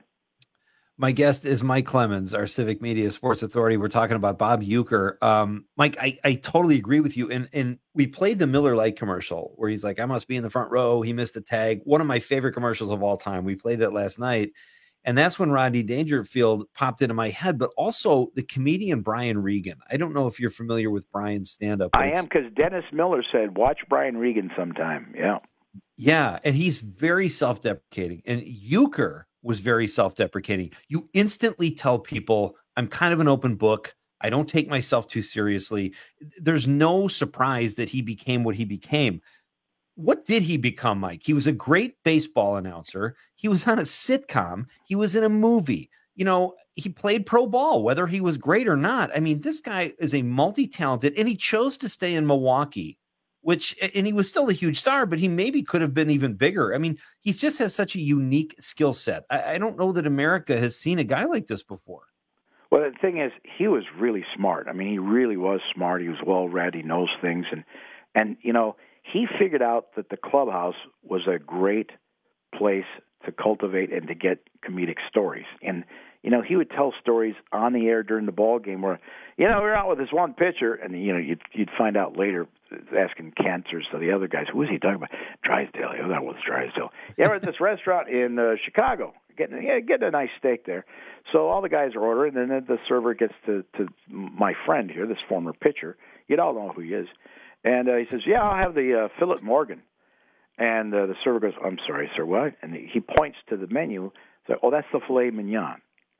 My guest is Mike Clemens, our Civic Media Sports Authority. We're talking about Bob Uecker. Mike, I totally agree with you. And we played the Miller Lite commercial where he's like, "I must be in the front row. He missed a tag." One of my favorite commercials of all time. We played that last night. And that's when Rodney Dangerfield popped into my head, but also the comedian Brian Regan. I don't know if you're familiar with Brian's stand-up. I am, because Dennis Miller said, "Watch Brian Regan sometime." Yeah. Yeah, and he's very self-deprecating. And Uecker was very self-deprecating. You instantly tell people, "I'm kind of an open book. I don't take myself too seriously." There's no surprise that he became what he became. What did he become, Mike? He was a great baseball announcer. He was on a sitcom. He was in a movie. He played pro ball, whether he was great or not. I mean, this guy is a multi-talented, and he chose to stay in Milwaukee, and he was still a huge star, but he maybe could have been even bigger. I mean, he just has such a unique skill set. I don't know that America has seen a guy like this before. Well, the thing is, he was really smart. I mean, he really was smart. He was well-read. He knows things. And he figured out that the clubhouse was a great place to cultivate and to get comedic stories. And, he would tell stories on the air during the ball game where, we're out with this one pitcher, and, you'd find out later, asking Kent or so the other guys, who was he talking about? Drysdale. Yeah, that was Drysdale. Yeah, we're at this restaurant in Chicago, getting a nice steak there. So all the guys are ordering, and then the server gets to my friend here, this former pitcher. You'd all know who he is. And he says, "Yeah, I'll have the Philip Morgan." And the server goes, "I'm sorry, sir, what?" And he points to the menu. So, "Oh, that's the filet mignon."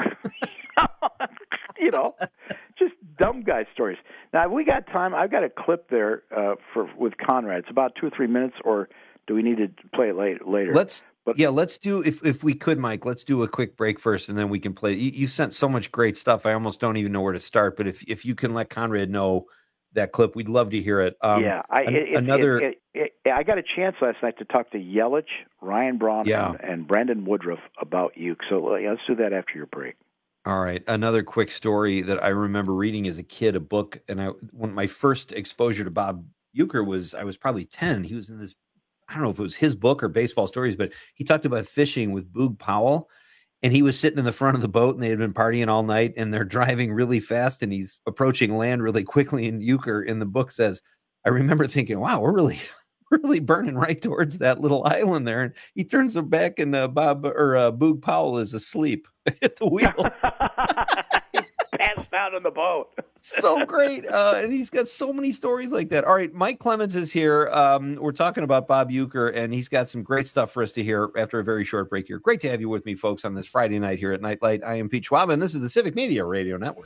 Just dumb guy stories. Now, have we got time? I've got a clip there with Conrad. It's about 2 or 3 minutes, or do we need to play it later? Let's do, if we could, Mike, let's do a quick break first, and then we can play. You sent so much great stuff. I almost don't even know where to start, but if you can let Conrad know that clip, we'd love to hear it. I got a chance last night to talk to Yelich, Ryan Braun, and Brandon Woodruff about Uke. So let's do that after your break. All right. Another quick story that I remember reading as a kid, a book, and when my first exposure to Bob Uecker was, I was probably 10. He was in this, I don't know if it was his book or Baseball Stories, but he talked about fishing with Boog Powell. And he was sitting in the front of the boat, and they had been partying all night, and they're driving really fast, and he's approaching land really quickly. And Uecker in the book says, "I remember thinking, wow, we're really burning right towards that little island there." And he turns them back, and Boog Powell is asleep at the wheel. Passed out on the boat. So great. And he's got so many stories like that. All right, Mike Clemens is here. We're talking about Bob Uecker, and he's got some great stuff for us to hear after a very short break here. Great to have you with me, folks, on this Friday night here at Nightlight. I am Pete Schwab, and this is the Civic Media Radio Network.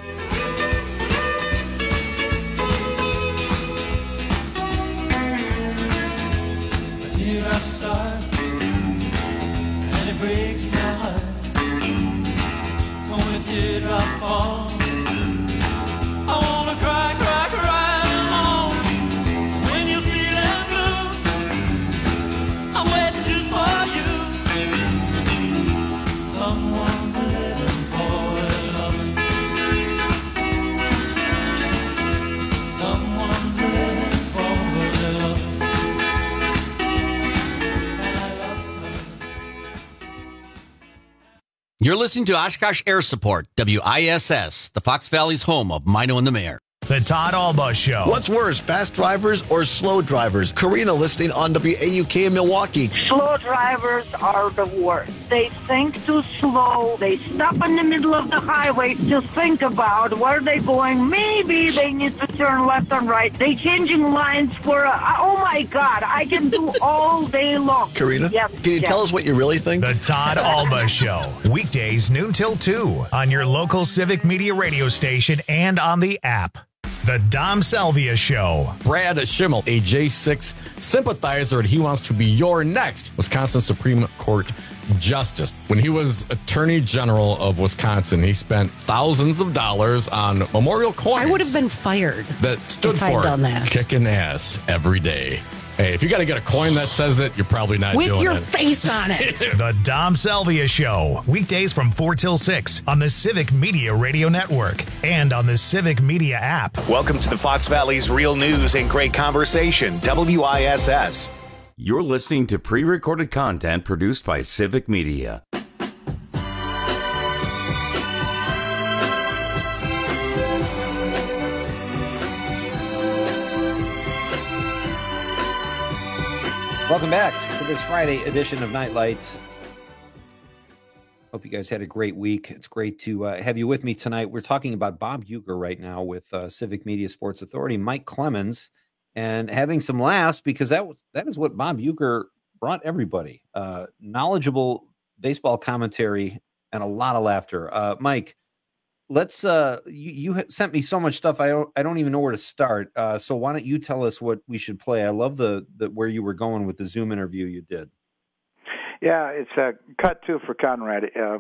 A teardrop start, and it breaks my heart. When a teardrop falls, I wanna cry, cry, cry alone. When you're feeling blue, I'm waiting just for you. Someone's living for their love. Someone's living for their love. You're listening to Oshkosh Air Support, WISS, the Fox Valley's home of Mino and the Mayor. The Todd Alba Show. What's worse, fast drivers or slow drivers? Karina listening on WAUK in Milwaukee. Slow drivers are the worst. They think too slow. They stop in the middle of the highway to think about where they're going. Maybe they need to turn left and right. They changing lines for oh my God, I can do all day long. Karina, yes, can you tell us what you really think? The Todd Alba Show. Weekdays noon till 2 on your local Civic Media radio station and on the app. The Dom Salvia Show. Brad Schimmel, a J6 sympathizer, and he wants to be your next Wisconsin Supreme Court Justice. When he was Attorney General of Wisconsin, he spent thousands of dollars on memorial coins. I would have been fired that stood if I'd for done that. kicking ass every day. Hey, if you got to get a coin that says it, you're probably not with doing your it. face on it. The Dom Salvia Show. Weekdays from 4 till 6 on the Civic Media Radio Network and on the Civic Media app. Welcome to the Fox Valley's real news and great conversation, WISS. You're listening to pre-recorded content produced by Civic Media. Welcome back to this Friday edition of Nightlight. Hope you guys had a great week. It's great to have you with me tonight. We're talking about Bob Uecker right now with Civic Media Sports Authority, Mike Clemens, and having some laughs because that is what Bob Uecker brought everybody. Knowledgeable baseball commentary and a lot of laughter. Mike, let's you sent me so much stuff I don't even know where to start. So why don't you tell us what we should play? I love the where you were going with the Zoom interview you did. Yeah, it's a cut two for Conrad. I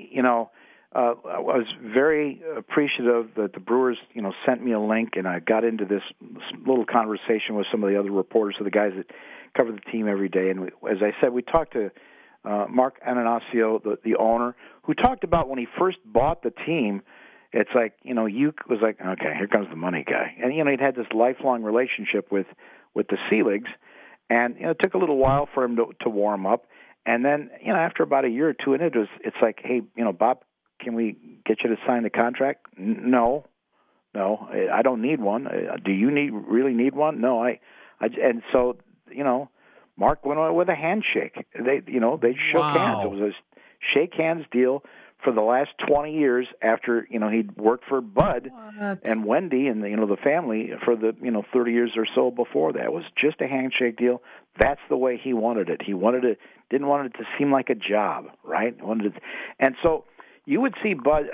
was very appreciative that the Brewers, sent me a link, and I got into this little conversation with some of the other reporters, so the guys that cover the team every day. And as I said, we talked to Mark Ananasio, the owner, who talked about when he first bought the team. It's like, Uecker was like, okay, here comes the money guy. And, he'd had this lifelong relationship with the Seeligs, and it took a little while for him to warm up. And then, after about a year or two in it, it's like, hey, Bob, can we get you to sign the contract? No, I don't need one. Do you really need one? No, and so, Mark went on with a handshake. They shook hands. It was a shake hands deal for the last 20 years after, he'd worked for Bud and Wendy and, the family for the, 30 years or so before that. It was just a handshake deal. That's the way he wanted it. He didn't want it to seem like a job, right? And so you would see Bob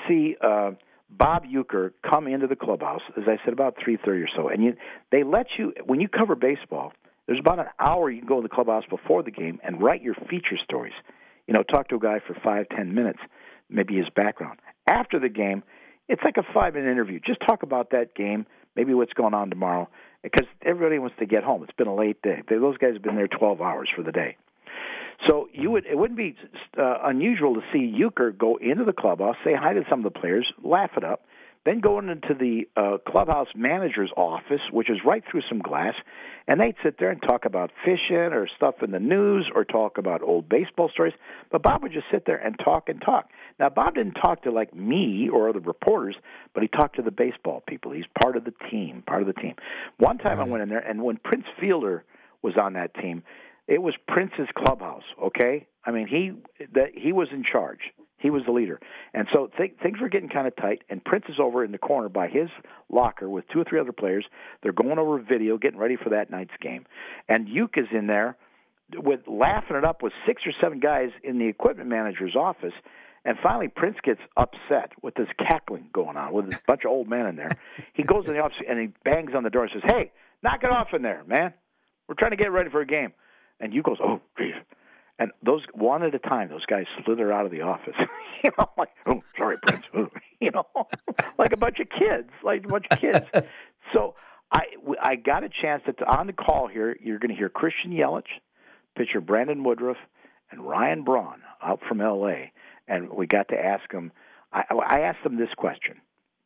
Uecker come into the clubhouse, as I said, about 3:30 or so, and they let you, when you cover baseball, there's about an hour you can go in the clubhouse before the game and write your feature stories. Talk to a guy for 5-10 minutes, maybe his background. After the game, it's like a 5-minute interview. Just talk about that game, maybe what's going on tomorrow, because everybody wants to get home. It's been a late day. Those guys have been there 12 hours for the day. So it wouldn't be unusual to see Uecker go into the clubhouse, say hi to some of the players, laugh it up, then go into the clubhouse manager's office, which is right through some glass, and they'd sit there and talk about fishing or stuff in the news or talk about old baseball stories. But Bob would just sit there and talk and talk. Now, Bob didn't talk to, like, me or other reporters, but he talked to the baseball people. He's part of the team, One time I went in there, and when Prince Fielder was on that team, it was Prince's clubhouse, okay? I mean, he was in charge. He was the leader. And so things were getting kind of tight, and Prince is over in the corner by his locker with 2 or 3 other players. They're going over video, getting ready for that night's game. And Uecker is in there laughing it up with 6 or 7 guys in the equipment manager's office. And finally, Prince gets upset with this cackling going on with a bunch of old men in there. He goes in the office, and he bangs on the door and says, hey, knock it off in there, man. We're trying to get ready for a game. And Uecker goes, oh, geez. And those, one at a time, those guys slither out of the office. Like, oh, sorry, Prince. Like a bunch of kids. So I got a chance on the call here, you're going to hear Christian Yelich, pitcher Brandon Woodruff, and Ryan Braun out from L.A., and we got to ask them, I asked them this question.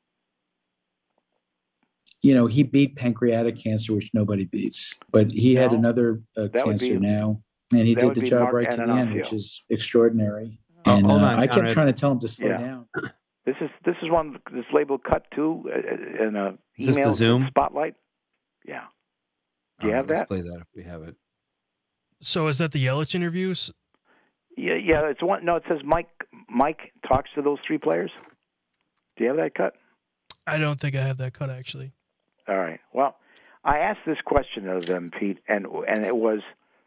He beat pancreatic cancer, which nobody beats. But he had another cancer now, and he did the job right to the end, which is extraordinary. And hold on, I kept Conrad. trying to tell him to slow down. This is one that's labeled cut to in a Is this email the Zoom? Spotlight. Yeah. Do you have Let's that? play that if we have it. So is that the Yelich interviews? Yeah. It's one. No, it says Mike talks to those three players. Do you have that cut? I don't think I have that cut, actually. All right. Well, I asked this question of them, Pete, and it was,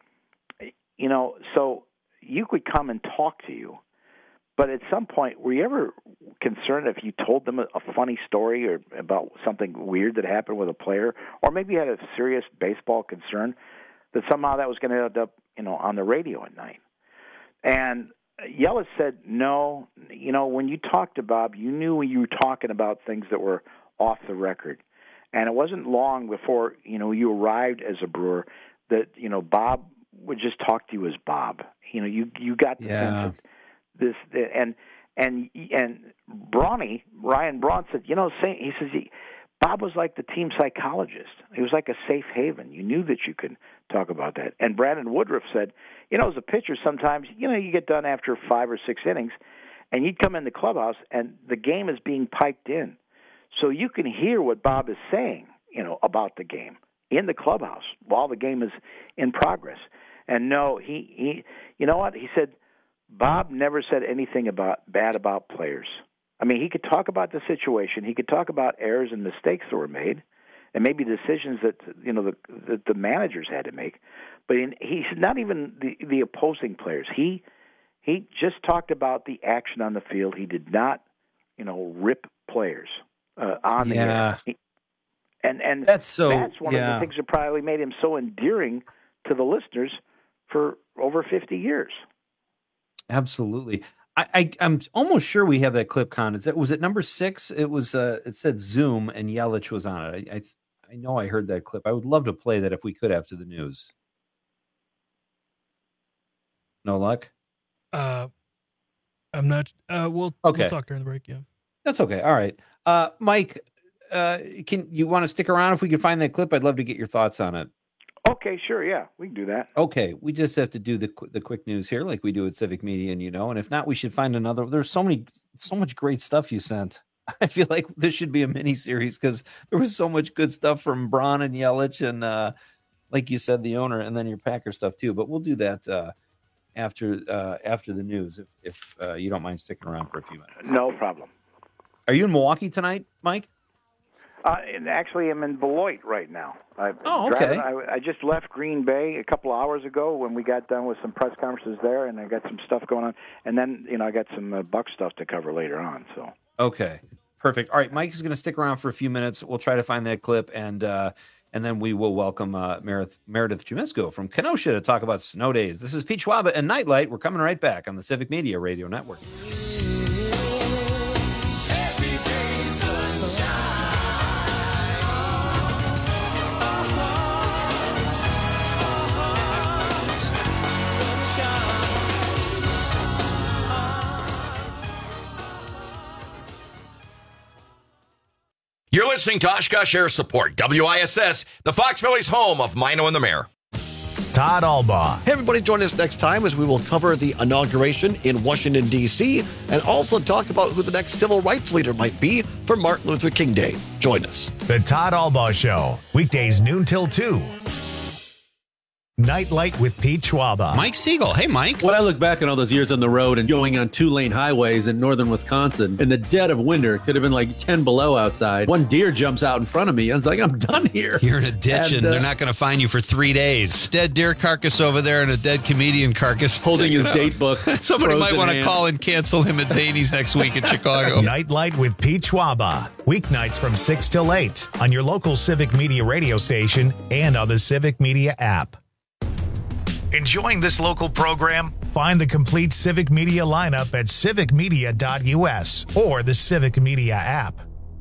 so you could come and talk to you, but at some point, were you ever concerned if you told them a funny story or about something weird that happened with a player, or maybe you had a serious baseball concern, that somehow that was going to end up, on the radio at night? And Yelich said, no, when you talked to Bob, you knew you were talking about things that were off the record. And it wasn't long before, you arrived as a Brewer that, Bob would just talk to you as Bob. You got the sense that this, and Brawny, Ryan Braun said, he says, Bob was like the team psychologist. He was like a safe haven. You knew that you could talk about that. And Brandon Woodruff said, as a pitcher, sometimes, you get done after 5 or 6 innings, and you'd come in the clubhouse, and the game is being piped in. So you can hear what Bob is saying, about the game in the clubhouse while the game is in progress. And no, he you know what? He said Bob never said anything bad about players. I mean, he could talk about the situation. He could talk about errors and mistakes that were made, and maybe decisions that the managers had to make. But he's not even the opposing players. He just talked about the action on the field. He did not, rip players on the air. And that's one of the things that probably made him so endearing to the listeners for over 50 years. Absolutely. I'm almost sure we have that clip, Con. Was it number 6? It was. It said Zoom, and Yelich was on it. I know I heard that clip. I would love to play that if we could after the news. No luck. I'm not. We'll talk during the break. Yeah, that's okay. All right, Mike. Can you want to stick around if we can find that clip? I'd love to get your thoughts on it. Okay, sure. Yeah, we can do that. Okay, we just have to do the quick news here, like we do at Civic Media, and if not, we should find another. There's so much great stuff you sent. I feel like this should be a mini series because there was so much good stuff from Braun and Yelich, and like you said, the owner, and then your Packer stuff too. But we'll do that after the news, if you don't mind sticking around for a few minutes. No problem. Are you in Milwaukee tonight, Mike? And actually, I'm in Beloit right now. Okay. I just left Green Bay a couple hours ago when we got done with some press conferences there, and I got some stuff going on. And then, I got some Buck stuff to cover later on. So. Okay, perfect. All right, Mike is going to stick around for a few minutes. We'll try to find that clip, and then we will welcome Meredith Jumisko from Kenosha to talk about snow days. This is Pete Schwaba and Nightlight. We're coming right back on the Civic Media Radio Network. You're listening to Oshkosh Air Support, WISS, the Fox Valley's home of Mino and the Mayor. Todd Albaugh. Hey, everybody, join us next time as we will cover the inauguration in Washington, D.C., and also talk about who the next civil rights leader might be for Martin Luther King Day. Join us. The Todd Albaugh Show, weekdays noon till 2. Nightlight with Pete Schwaba. Mike Siegel. Hey, Mike. When I look back on all those years on the road and going on 2-lane highways in northern Wisconsin, in the dead of winter, it could have been like 10 below outside. One deer jumps out in front of me. I was like, I'm done here. You're in a ditch and they're not going to find you for 3 days. Dead deer carcass over there and a dead comedian carcass. Holding his date book. Somebody might want to call and cancel him at Zany's next week in Chicago. Nightlight with Pete Schwaba. Weeknights from 6 till 8 on your local Civic Media radio station and on the Civic Media app. Enjoying this local program? Find the complete Civic Media lineup at civicmedia.us or the Civic Media app.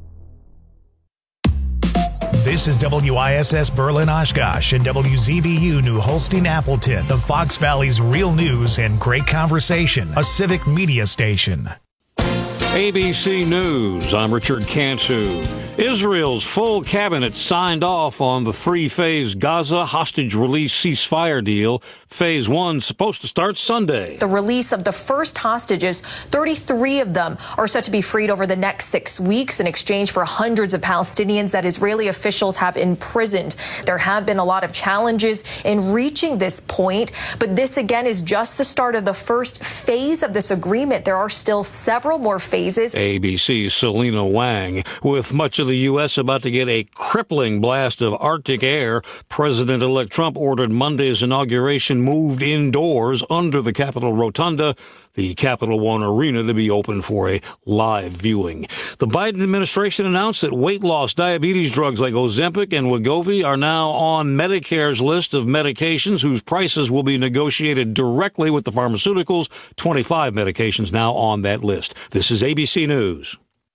This is WISS Berlin Oshkosh and WZBU New Holstein Appleton, the Fox Valley's real news and great conversation, a Civic Media station. ABC News, I'm Richard Cantu. Israel's full cabinet signed off on the three-phase Gaza hostage release ceasefire deal. Phase 1 supposed to start Sunday. The release of the first hostages, 33 of them are set to be freed over the next 6 weeks in exchange for hundreds of Palestinians that Israeli officials have imprisoned. There have been a lot of challenges in reaching this point, but this again is just the start of the first phase of this agreement. There are still several more phases. ABC's Selena Wang. With much of the U.S. about to get a crippling blast of Arctic air, President-elect Trump ordered Monday's inauguration moved indoors under the Capitol Rotunda, the Capital One Arena, to be open for a live viewing. The Biden administration announced that weight loss diabetes drugs like Ozempic and Wegovy are now on Medicare's list of medications whose prices will be negotiated directly with the pharmaceuticals. 25 medications now on that list. This is ABC News.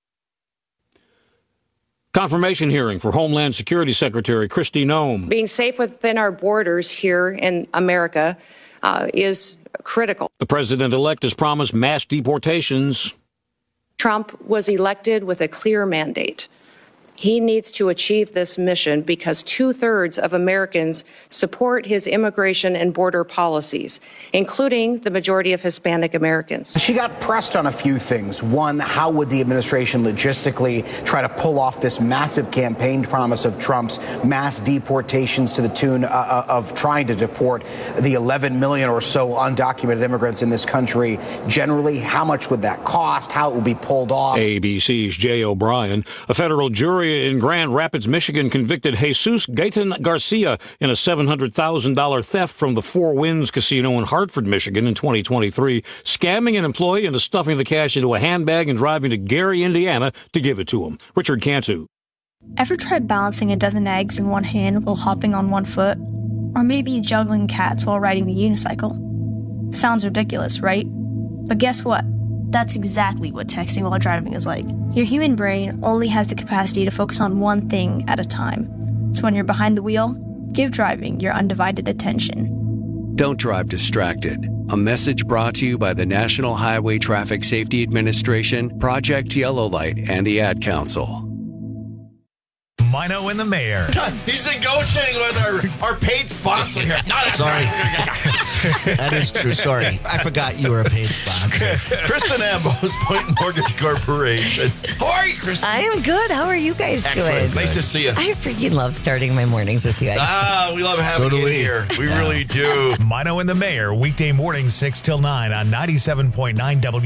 Confirmation hearing for Homeland Security Secretary Kristi Noem. Being safe within our borders here in America is critical. The president-elect has promised mass deportations. Trump was elected with a clear mandate. He needs to achieve this mission because 2/3 of Americans support his immigration and border policies, including the majority of Hispanic Americans. She got pressed on a few things. One, how would the administration logistically try to pull off this massive campaign promise of Trump's mass deportations to the tune of trying to deport the 11 million or so undocumented immigrants in this country? Generally, how much would that cost? How it would be pulled off? ABC's Jay O'Brien. A federal jury in Grand Rapids, Michigan, convicted Jesus Gayton Garcia in a $700,000 theft from the Four Winds Casino in Hartford, Michigan in 2023, scamming an employee into stuffing the cash into a handbag and driving to Gary, Indiana to give it to him. Richard Cantu. Ever tried balancing a dozen eggs in one hand while hopping on one foot? Or maybe juggling cats while riding the unicycle? Sounds ridiculous, right? But guess what? That's exactly what texting while driving is like. Your human brain only has the capacity to focus on one thing at a time. So when you're behind the wheel, give driving your undivided attention. Don't drive distracted. A message brought to you by the National Highway Traffic Safety Administration, Project Yellow Light, and the Ad Council. Mino and the mayor. He's negotiating with our paid sponsor here. Sorry. That is true. Sorry. I forgot you were a paid sponsor. Kristen Ambos, Point Mortgage Corporation. How are you, Kristen? I am good. How are you guys Excellent. doing? Nice to see you. I freaking love starting my mornings with you. We love having you here. We really do. Mino and the mayor, weekday mornings 6 till 9 on 97.9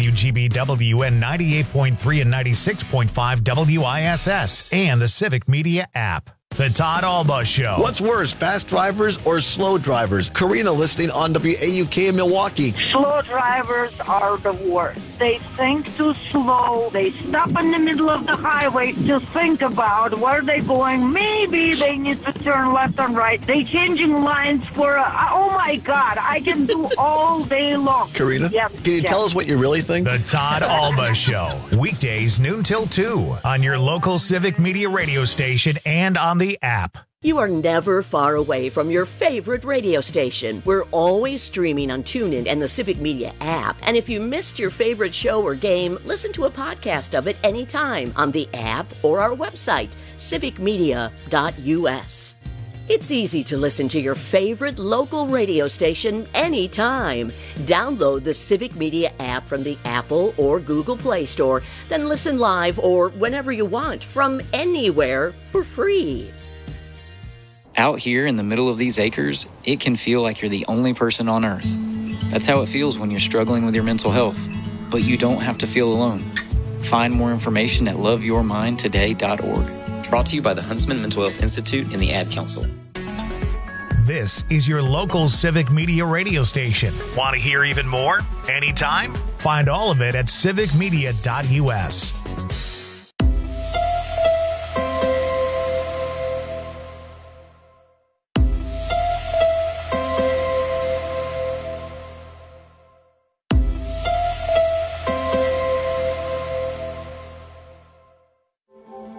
WGBW and 98.3 and 96.5 WISS and the Civic Media app. The Todd Alba Show. What's worse, fast drivers or slow drivers? Karina listening on WAUK in Milwaukee. Slow drivers are the worst. They think too slow. They stop in the middle of the highway to think about where they're going. Maybe they need to turn left and right. They changing lines for oh my God, I can do all day long. Karina, can you tell us what you really think? The Todd Alba Show. Weekdays noon till 2 on your local Civic Media radio station and on the app. You are never far away from your favorite radio station. We're always streaming on TuneIn and the Civic Media app. And if you missed your favorite show or game, listen to a podcast of it anytime on the app or our website, civicmedia.us. It's easy to listen to your favorite local radio station anytime. Download the Civic Media app from the Apple or Google Play Store, then listen live or whenever you want from anywhere for free. Out here in the middle of these acres, it can feel like you're the only person on earth. That's how it feels when you're struggling with your mental health. But you don't have to feel alone. Find more information at loveyourmindtoday.org. Brought to you by the Huntsman Mental Health Institute and the Ad Council. This is your local Civic Media radio station. Want to hear even more? Anytime? Find all of it at civicmedia.us.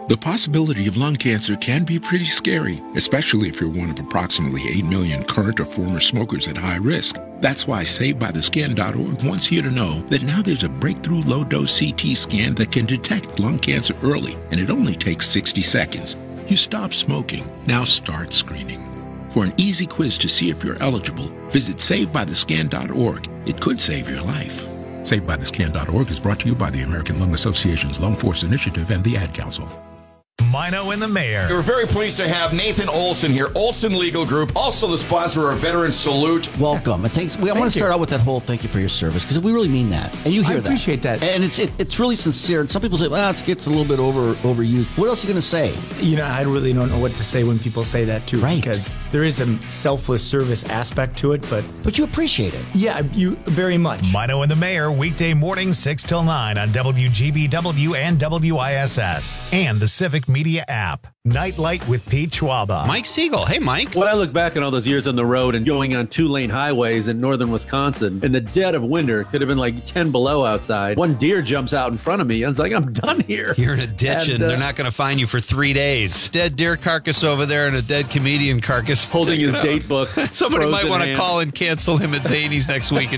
The possibility of lung cancer can be pretty scary, especially if you're one of approximately 8 million current or former smokers at high risk. That's why SaveByTheScan.org wants you to know that now there's a breakthrough low-dose CT scan that can detect lung cancer early, and it only takes 60 seconds. You stop smoking. Now start screening. For an easy quiz to see if you're eligible, visit SaveByTheScan.org. It could save your life. SaveByTheScan.org is brought to you by the American Lung Association's Lung Force Initiative and the Ad Council. Mino and the Mayor. We're very pleased to have Nathan Olson here, Olson Legal Group, also the sponsor of our Veteran Salute. Welcome. And thanks. I want to start out with that whole thank you for your service, because we really mean that. And you hear that. I appreciate that. And it's really sincere. And some people say, well, it gets a little bit overused. What else are you going to say? You know, I really don't know what to say when people say that, too. Right. Because there is a selfless service aspect to it, but you appreciate it. Yeah, you very much. Mino and the Mayor, weekday morning 6 till 9 on WGBW and WISS and the Civic Media app. Nightlight with Pete Schwaba. Mike Siegel. Hey, Mike. When I look back on all those years on the road and going on 2-lane highways in northern Wisconsin, in the dead of winter, it could have been like 10 below outside. One deer jumps out in front of me. I was like, I'm done here. You're in a ditch and they're not going to find you for 3 days. Dead deer carcass over there and a dead comedian carcass. Holding his date book. Somebody might want to call and cancel him at Zany's next week.